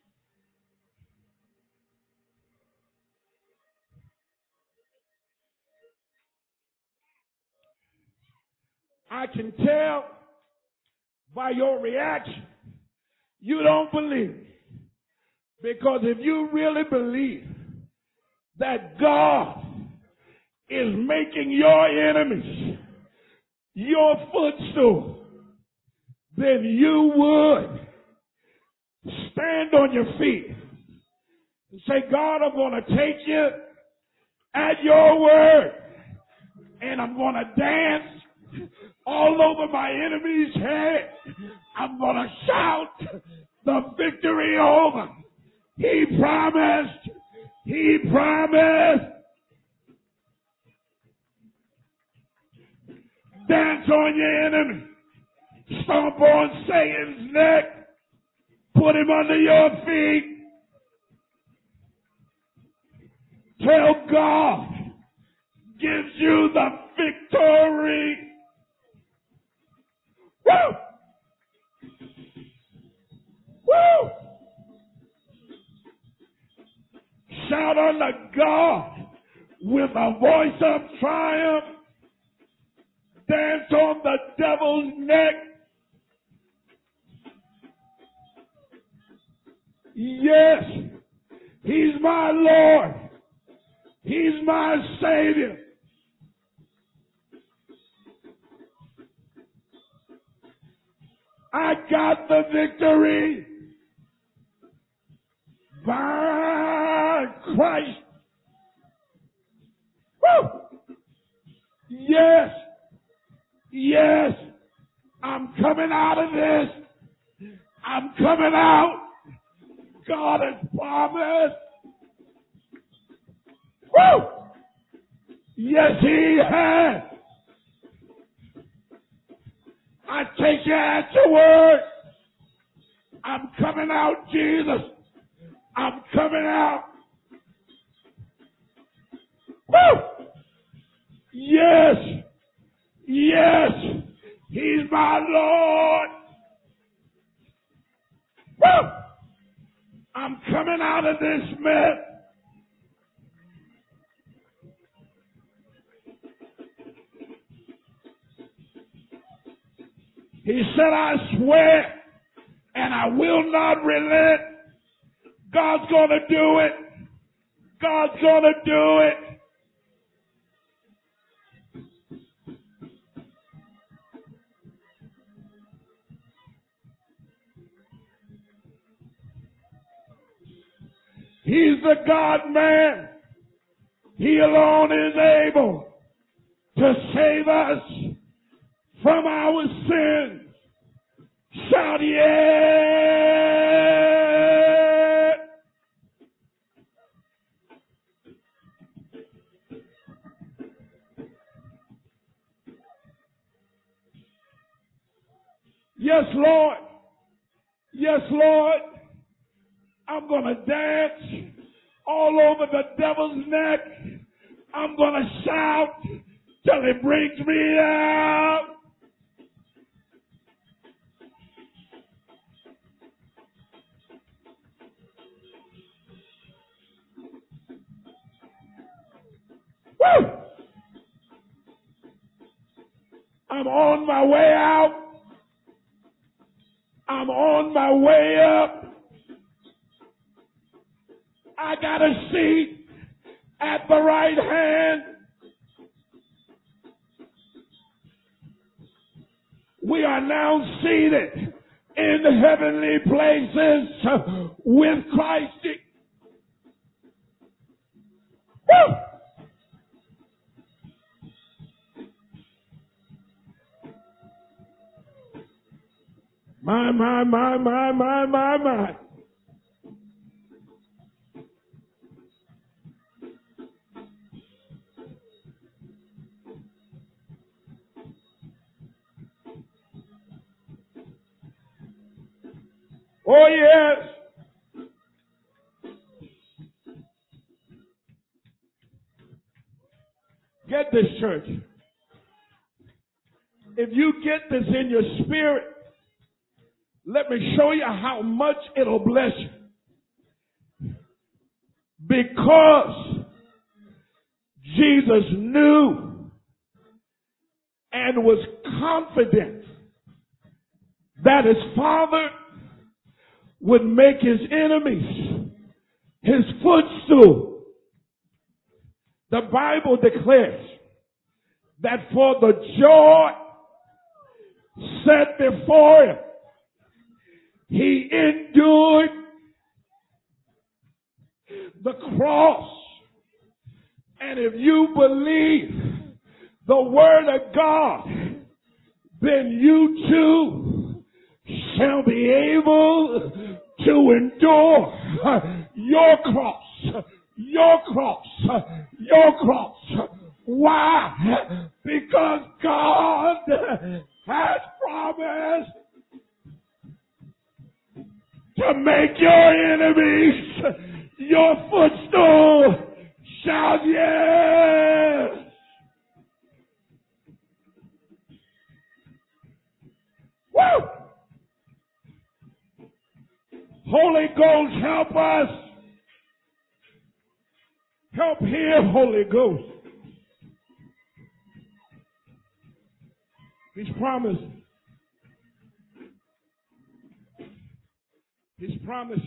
I can tell by your reaction you don't believe. Because if you really believe that God is making your enemies your footstool, then you would stand on your feet and say, God, I'm going to take you at your word, and I'm going to dance all over my enemy's head. I'm going to shout the victory over. He promised. He promised. Dance on your enemy. Stomp on Satan's neck. Put him under your feet. Tell God gives you the victory. Woo! Woo! Shout unto God with a voice of triumph. Dance on the devil's neck. Yes, he's my Lord. He's my Savior. I got the victory by Christ. Woo! Yes, yes, I'm coming out of this. I'm coming out. God has promised. Woo! Yes, He has. I take you at your word. I'm coming out, Jesus. I'm coming out. Woo! Yes. Yes. He's my Lord. Woo! I'm coming out of this mess. He said, I swear, and I will not relent. God's going to do it. God's going to do it. He's the God-man. He alone is able to save us from our sins. Shout yeah! Yes, Lord. Yes, Lord. I'm going to dance all over the devil's neck. I'm going to shout till he brings me out. Woo! I'm on my way out. I'm on my way up. I got a seat at the right hand. We are now seated in heavenly places with Christ. Woo! My, my, my, my, my, my, my. Oh, yes. Get this, church. If you get this in your spirit, let me show you how much it'll bless you. Because Jesus knew and was confident that his Father would make his enemies his footstool. The Bible declares that for the joy set before him, he endured the cross. And if you believe the word of God, then you too shall be able to endure your cross, your cross, your cross. Why? Because God has promised to make your enemies your footstool. Shout yes! Woo! Holy Ghost, help us. Help here, Holy Ghost. He's promised. He's promised.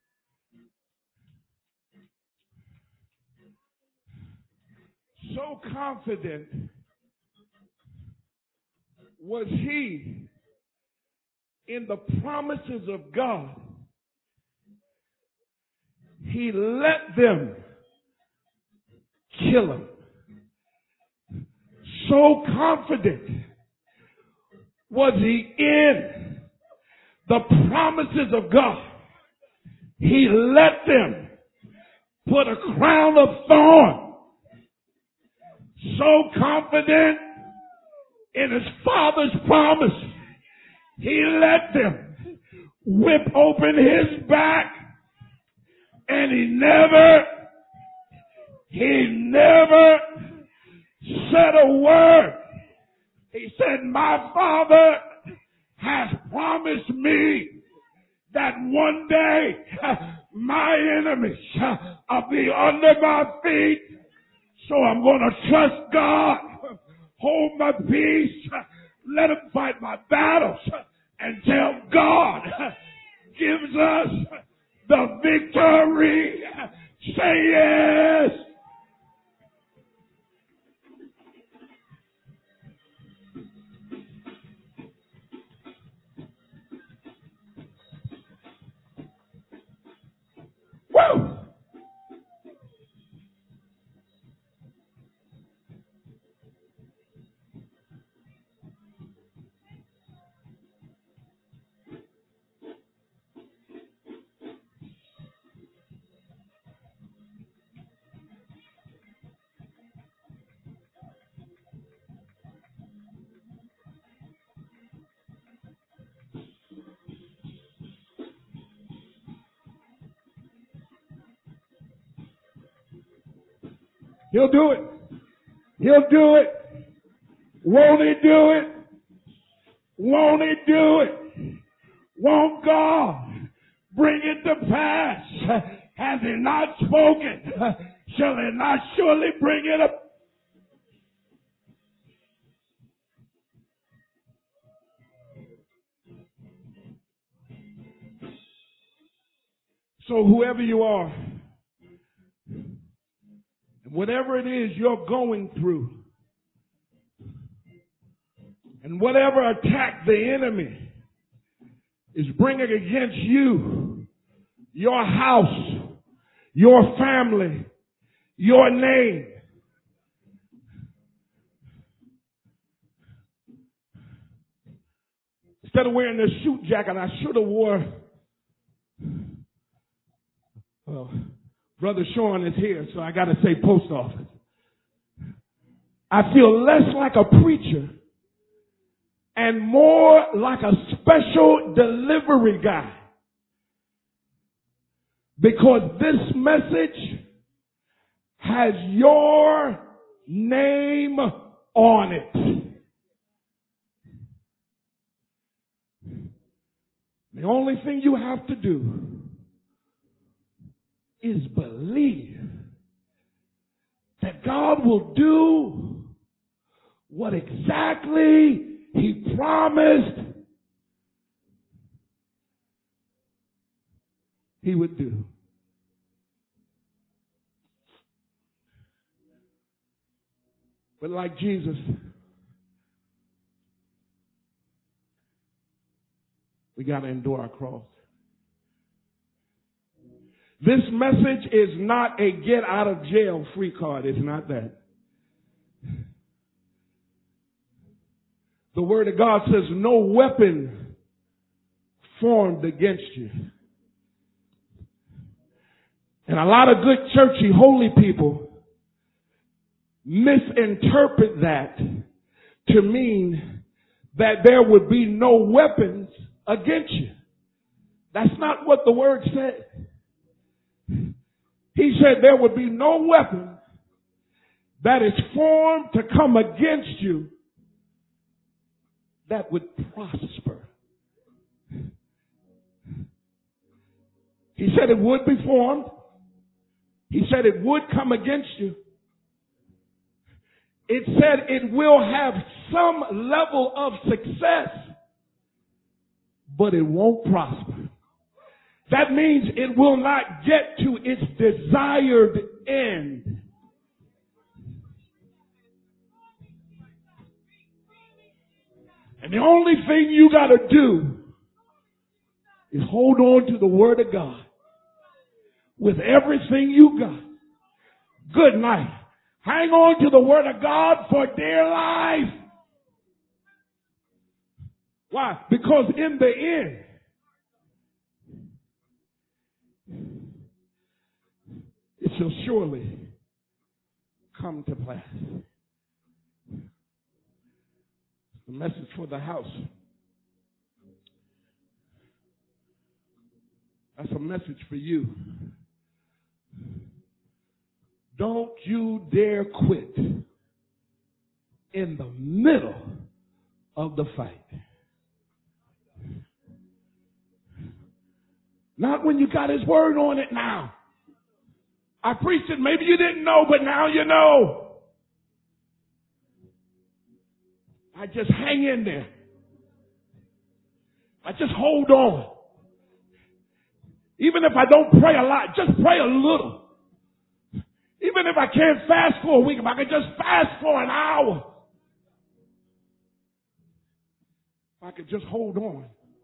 So confident was he in the promises of God, he let them kill him. So confident was he in the promises of God, he let them put a crown of thorns. So confident in his Father's promise, he let them whip open his back, and he never, he never said a word. He said, my Father has promised me that one day my enemies will be under my feet. So I'm going to trust God, hold my peace, let him fight my battles until God gives us the victory. Say yes. Woo! He'll do it. He'll do it. Won't he do it? Won't he do it? Won't God bring it to pass? Has he not spoken? Shall he not surely bring it up? So whoever you are, whatever it is you're going through, and whatever attack the enemy is bringing against you, your house, your family, your name. Instead of wearing this suit jacket, I should have wore. Well, Brother Sean is here, so I got to say post office. I feel less like a preacher and more like a special delivery guy. Because this message has your name on it. The only thing you have to do is believe that God will do what exactly He promised He would do. But like Jesus, we got to endure our cross. This message is not a get out of jail free card. It's not that. The Word of God says no weapon formed against you. And a lot of good churchy holy people misinterpret that to mean that there would be no weapons against you. That's not what the Word said. He said there would be no weapon that is formed to come against you that would prosper. He said it would be formed. He said it would come against you. It said it will have some level of success, but it won't prosper. That means it will not get to its desired end. And the only thing you got to do is hold on to the Word of God with everything you got. Good night. Hang on to the Word of God for dear life. Why? Because in the end, it shall surely come to pass. The message for the house. That's a message for you. Don't you dare quit in the middle of the fight. Not when you got His Word on it now. I preached it. Maybe you didn't know, but now you know. I just hang in there. I just hold on. Even if I don't pray a lot, just pray a little. Even if I can't fast for a week, if I can just fast for an hour. If I could just hold on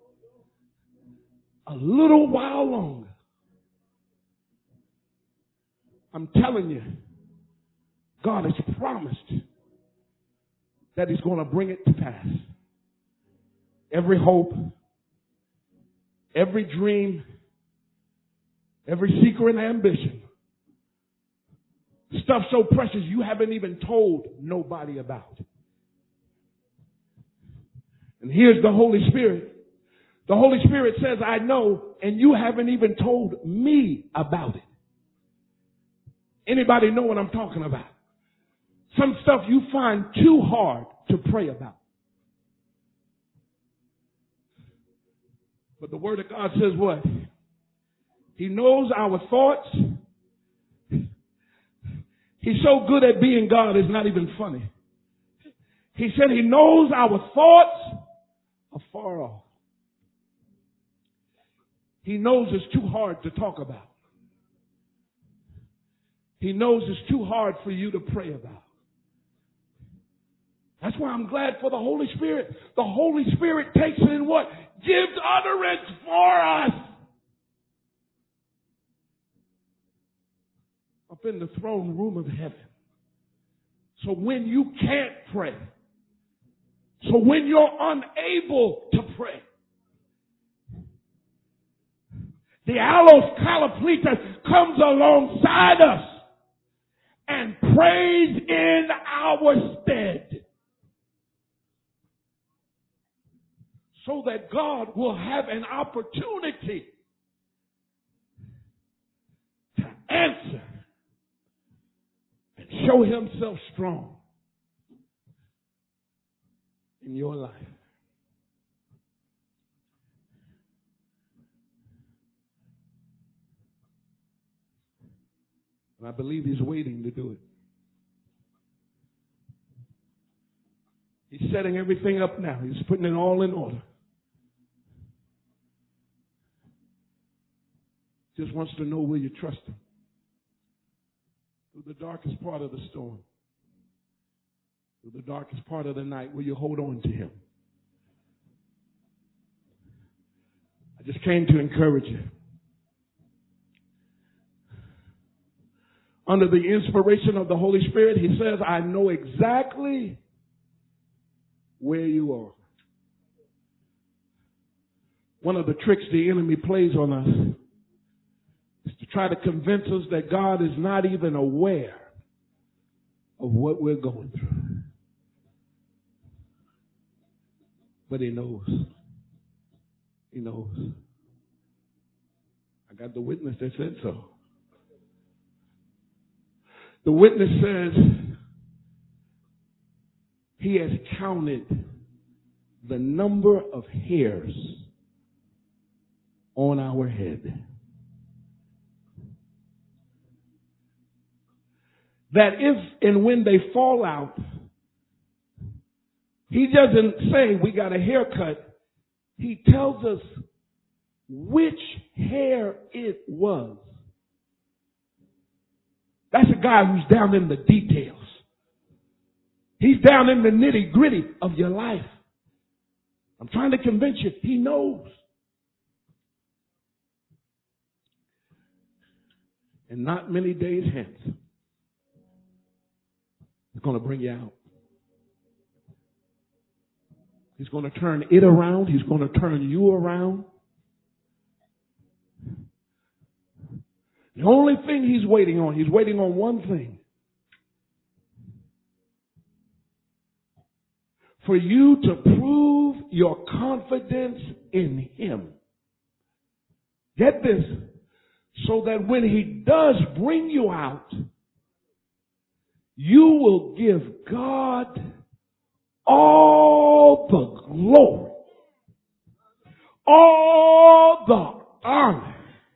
a little while longer. I'm telling you, God has promised that He's going to bring it to pass. Every hope, every dream, every secret and ambition, stuff so precious you haven't even told nobody about. And here's the Holy Spirit. The Holy Spirit says, I know, and you haven't even told me about it. Anybody know what I'm talking about? Some stuff you find too hard to pray about. But the Word of God says what? He knows our thoughts. He's so good at being God, it's not even funny. He said He knows our thoughts are far off. He knows it's too hard to talk about. He knows it's too hard for you to pray about. That's why I'm glad for the Holy Spirit. The Holy Spirit takes it in what? gives utterance for us up in the throne room of heaven. So when you can't pray, so when you're unable to pray, the Allos Kalapletus comes alongside us and prays in our stead, so that God will have an opportunity to answer and show himself strong in your life. And I believe he's waiting to do it. He's setting everything up now. He's putting it all in order. Just wants to know, will you trust him through the darkest part of the storm, through the darkest part of the night? Will you hold on to him? I just came to encourage you. Under the inspiration of the Holy Spirit, he says, I know exactly where you are. One of the tricks the enemy plays on us is to try to convince us that God is not even aware of what we're going through. But he knows. He knows. I got the witness that said so. The witness says he has counted the number of hairs on our head. That if and when they fall out, he doesn't say we got a haircut. He tells us which hair it was. That's a guy who's down in the details. He's down in the nitty gritty of your life. I'm trying to convince you, he knows. And not many days hence, he's going to bring you out. He's going to turn it around. He's going to turn you around. The only thing he's waiting on, he's waiting on one thing. For you to prove your confidence in him. Get this. So that when he does bring you out, you will give God all the glory, all the honor,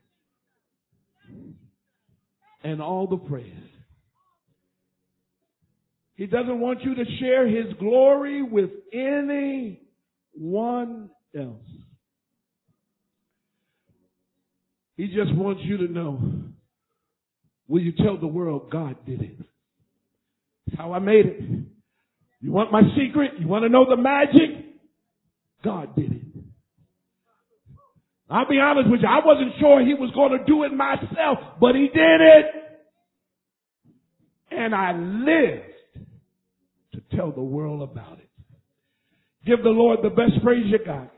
and all the praise. He doesn't want you to share his glory with anyone else. He just wants you to know, will you tell the world God did it? That's how I made it. You want my secret? You want to know the magic? God did it. I'll be honest with you, I wasn't sure he was going to do it myself, but he did it. And I lived to tell the world about it. Give the Lord the best praise you got.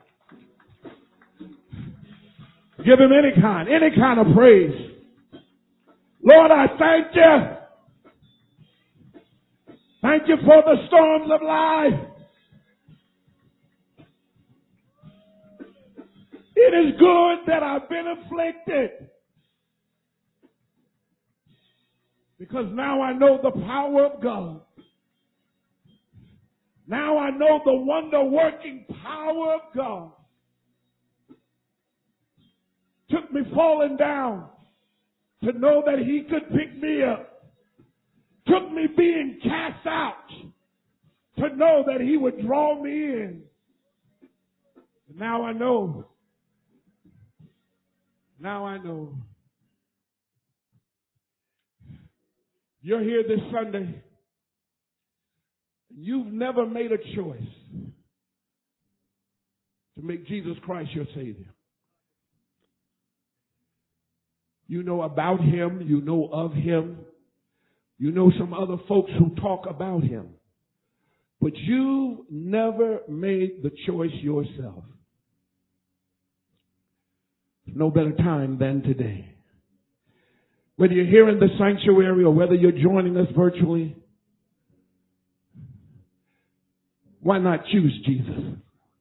Give him any kind, any kind of praise. Lord, I thank you. Thank you for the storms of life. It is good that I've been afflicted, because now I know the power of God. Now I know the wonder-working power of God. Took me falling down to know that he could pick me up. Took me being cast out to know that he would draw me in. And now I know. Now I know. You're here this Sunday. You've never made a choice to make Jesus Christ your Savior. You know about him. You know of him. You know some other folks who talk about him. But you never made the choice yourself. No better time than today. Whether you're here in the sanctuary or whether you're joining us virtually, why not choose Jesus?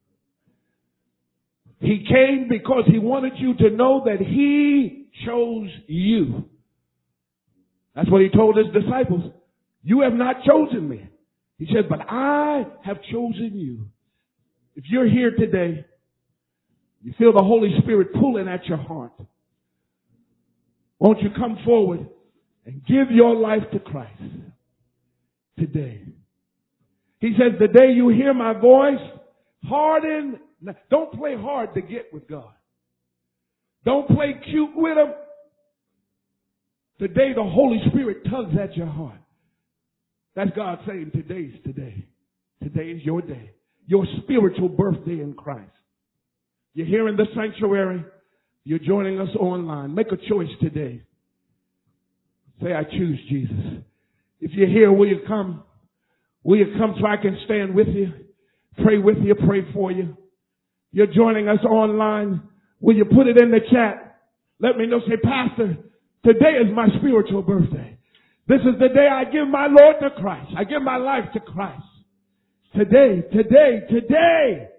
He came because he wanted you to know that he chose you. That's what he told his disciples. You have not chosen me. He said, but I have chosen you. If you're here today, you feel the Holy Spirit pulling at your heart, won't you come forward and give your life to Christ today? He says, the day you hear my voice, harden. Don't play hard to get with God. Don't play cute with him. Today the Holy Spirit tugs at your heart. That's God saying today's today. Today is your day. Your spiritual birthday in Christ. You're here in the sanctuary. You're joining us online. Make a choice today. Say, I choose Jesus. If you're here, will you come? Will you come so I can stand with you? Pray with you, pray for you. You're joining us online. Will you put it in the chat? Let me know. Say, Pastor, today is my spiritual birthday. This is the day I give my Lord to Christ. I give my life to Christ. Today, today, today.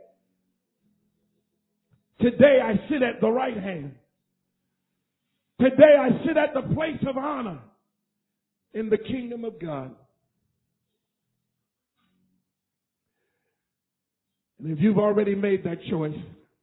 Today I sit at the right hand. Today I sit at the place of honor in the kingdom of God. And if you've already made that choice,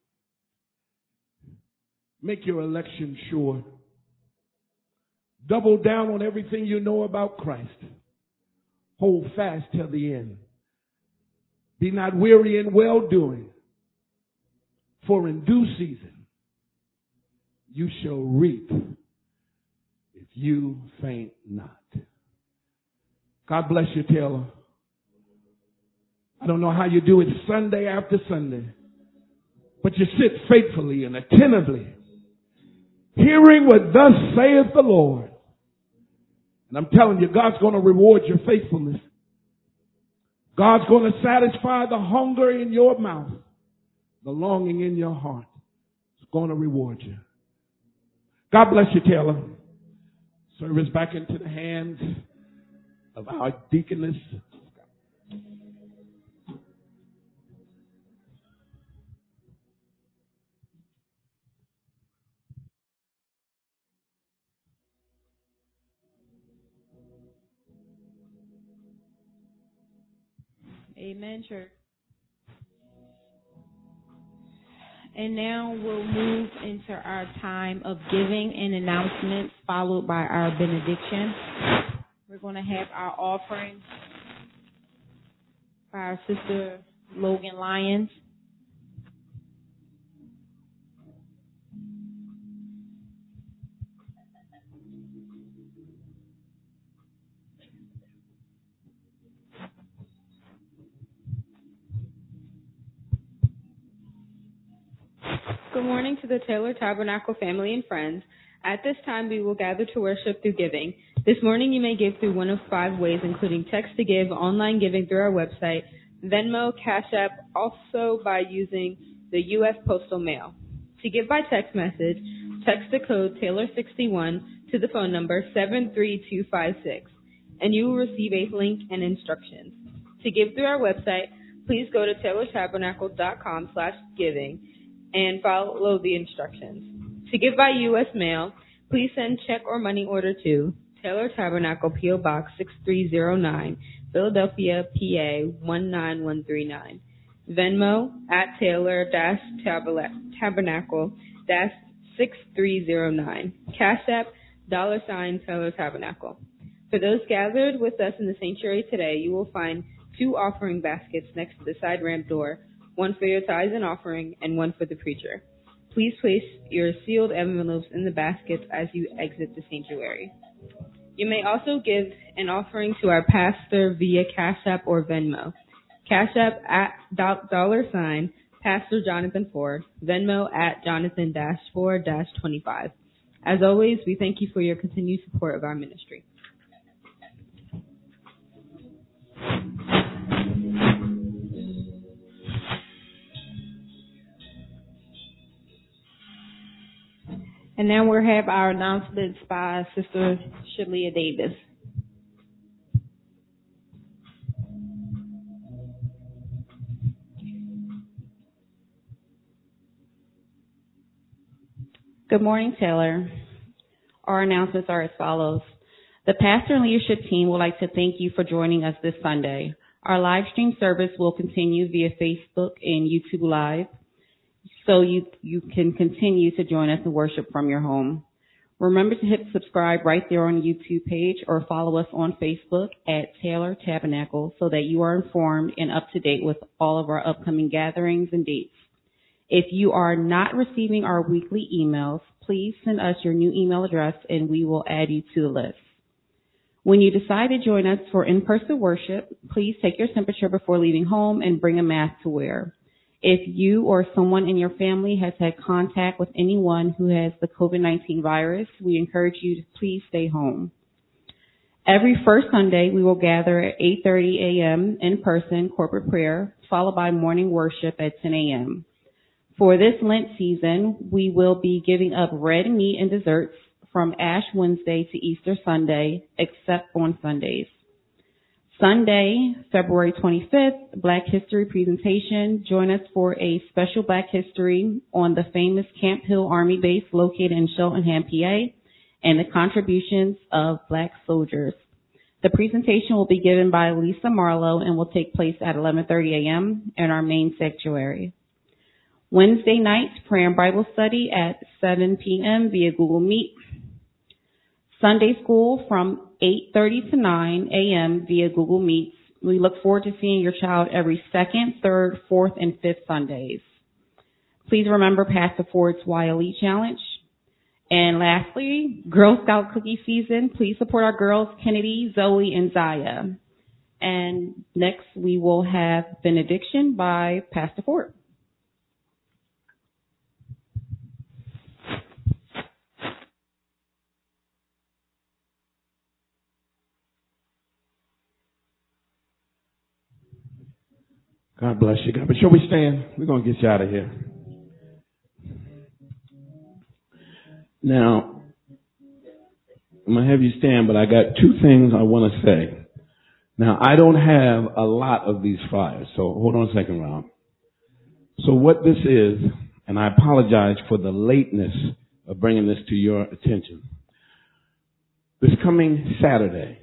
make your election sure. Double down on everything you know about Christ. Hold fast till the end. Be not weary in well-doing, for in due season you shall reap if you faint not. God bless you, Taylor. I don't know how you do it Sunday after Sunday, but you sit faithfully and attentively, hearing what thus saith the Lord. And I'm telling you, God's going to reward your faithfulness. God's going to satisfy the hunger in your mouth, the longing in your heart. It's going to reward you. God bless you, Taylor. Service back into the hands of our deaconess. Amen, church. And now we'll move into our time of giving and announcements, followed by our benediction. We're going to have our offering by our sister Logan Lyons. Good morning to the Taylor Tabernacle family and friends. At this time, we will gather to worship through giving. This morning, you may give through one of five ways, including text to give, online giving through our website, Venmo, Cash App, also by using the U S Postal Mail. To give by text message, text the code Taylor sixty-one to the phone number seven three two five six, and you will receive a link and instructions. To give through our website, please go to taylortabernacle.com slash giving and follow the instructions. To give by U S mail, please send check or money order to Taylor Tabernacle, P O Box six three zero nine, Philadelphia, P A one nine one three nine. Venmo at Taylor-Tabernacle six three zero nine. Cash App, dollar sign Taylor Tabernacle. For those gathered with us in the sanctuary today, you will find two offering baskets next to the side ramp door, one for your tithes and offering, and one for the preacher. Please place your sealed envelopes in the baskets as you exit the sanctuary. You may also give an offering to our pastor via Cash App or Venmo. Cash App at dollar sign Pastor Jonathan Ford, Venmo at Jonathan Ford twenty-five. As always, we thank you for your continued support of our ministry. And now we'll have our announcements by Sister Shalia Davis. Good morning, Taylor. Our announcements are as follows. The pastor and leadership team would like to thank you for joining us this Sunday. Our live stream service will continue via Facebook and YouTube Live, so you, you can continue to join us in worship from your home. Remember to hit subscribe right there on the YouTube page or follow us on Facebook at Taylor Tabernacle so that you are informed and up to date with all of our upcoming gatherings and dates. If you are not receiving our weekly emails, please send us your new email address and we will add you to the list. When you decide to join us for in-person worship, please take your temperature before leaving home and bring a mask to wear. If you or someone in your family has had contact with anyone who has the COVID nineteen virus, we encourage you to please stay home. Every first Sunday, we will gather at eight thirty a.m. in person corporate prayer, followed by morning worship at ten a.m. For this Lent season, we will be giving up red meat and desserts from Ash Wednesday to Easter Sunday, except on Sundays. Sunday, February twenty-fifth, Black History presentation. Join us for a special Black History on the famous Camp Hill Army Base located in Cheltenham, P A, and the contributions of Black soldiers. The presentation will be given by Lisa Marlowe and will take place at eleven thirty a.m. in our main sanctuary. Wednesday night, prayer and Bible study at seven p.m. via Google Meet. Sunday school from eight thirty to nine a.m. via Google Meet. We look forward to seeing your child every second, third, fourth, and fifth Sundays. Please remember Pastor Ford's Y L E Challenge. And lastly, Girl Scout cookie season. Please support our girls, Kennedy, Zoe, and Zaya. And next we will have benediction by Pastor Ford. God bless you. God, but shall we stand? We're going to get you out of here. Now, I'm going to have you stand, but I got two things I want to say. Now, I don't have a lot of these flyers, so hold on a second, Rob. So what this is, and I apologize for the lateness of bringing this to your attention. This coming Saturday,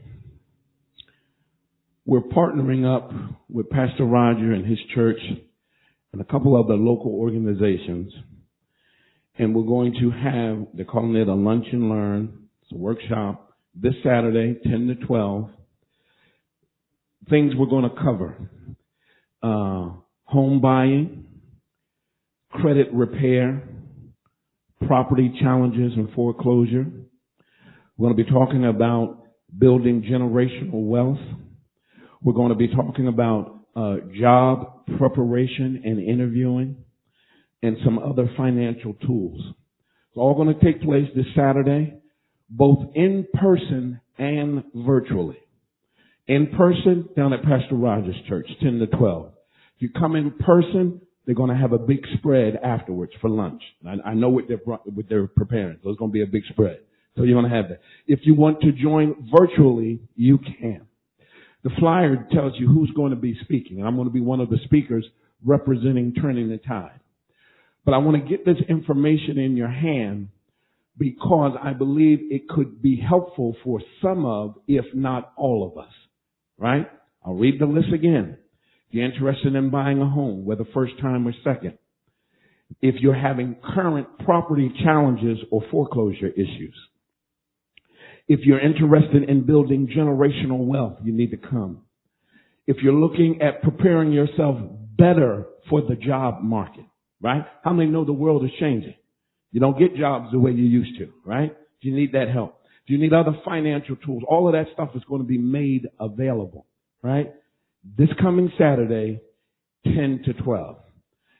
we're partnering up with Pastor Roger and his church and a couple other local organizations. And we're going to have, they're calling it a lunch and learn. It's a workshop this Saturday, ten to twelve. Things we're going to cover. Uh, home buying, credit repair, property challenges and foreclosure. We're going to be talking about building generational wealth. We're going to be talking about uh, job preparation and interviewing and some other financial tools. It's all going to take place this Saturday, both in person and virtually. In person, down at Pastor Rogers' church, ten to twelve. If you come in person, they're going to have a big spread afterwards for lunch. I, I know what they're, what they're preparing, so it's going to be a big spread. So you're going to have that. If you want to join virtually, you can. The flyer tells you who's going to be speaking, and I'm going to be one of the speakers representing Turning the Tide. But I want to get this information in your hand because I believe it could be helpful for some of, if not all of us, right? I'll read the list again. If you're interested in buying a home, whether first time or second, if you're having current property challenges or foreclosure issues, if you're interested in building generational wealth, you need to come. If you're looking at preparing yourself better for the job market, right? How many know the world is changing? You don't get jobs the way you used to, right? You need that help. If you need other financial tools, all of that stuff is going to be made available, right? This coming Saturday, ten to twelve.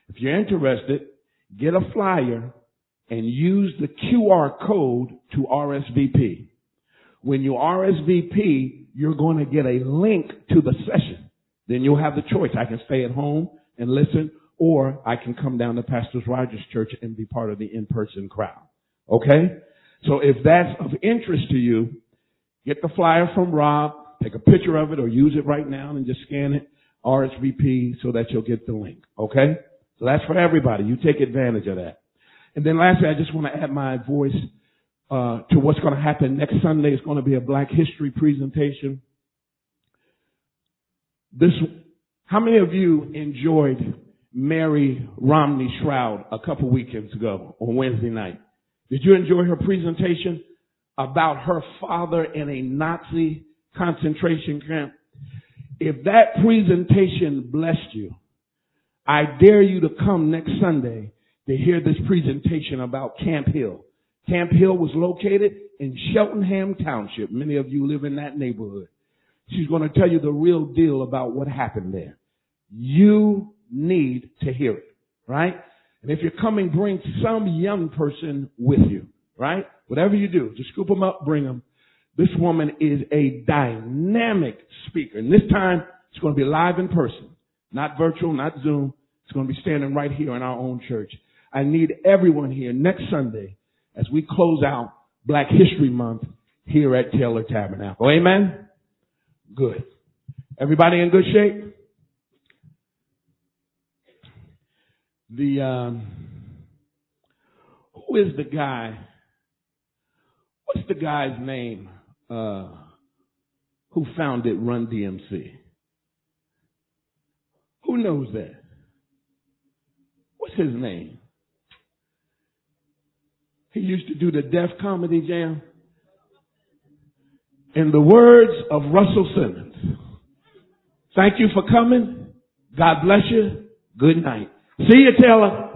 If you're interested, get a flyer and use the Q R code to R S V P. When you R S V P, you're going to get a link to the session. Then you'll have the choice. I can stay at home and listen, or I can come down to Pastor Rogers Church and be part of the in-person crowd. Okay? So if that's of interest to you, get the flyer from Rob, take a picture of it or use it right now and just scan it, R S V P, so that you'll get the link. Okay? So that's for everybody. You take advantage of that. And then lastly, I just want to add my voice uh to what's going to happen next Sunday. It's going to be a Black History presentation. This, how many of you enjoyed Mary Romney Shroud a couple weekends ago on Wednesday night? Did you enjoy her presentation about her father in a Nazi concentration camp? If that presentation blessed you, I dare you to come next Sunday to hear this presentation about Camp Hill. Camp Hill was located in Cheltenham Township. Many of you live in that neighborhood. She's going to tell you the real deal about what happened there. You need to hear it, right? And if you're coming, bring some young person with you, right? Whatever you do, just scoop them up, bring them. This woman is a dynamic speaker. And this time, it's going to be live in person, not virtual, not Zoom. It's going to be standing right here in our own church. I need everyone here next Sunday as we close out Black History Month here at Taylor Tabernacle. Amen? Good. Everybody in good shape? The, um, who is the guy, what's the guy's name, uh, who founded Run D M C? Who knows that? What's his name? He used to do the Def Comedy Jam. In the words of Russell Simmons, thank you for coming. God bless you. Good night. See you, Taylor.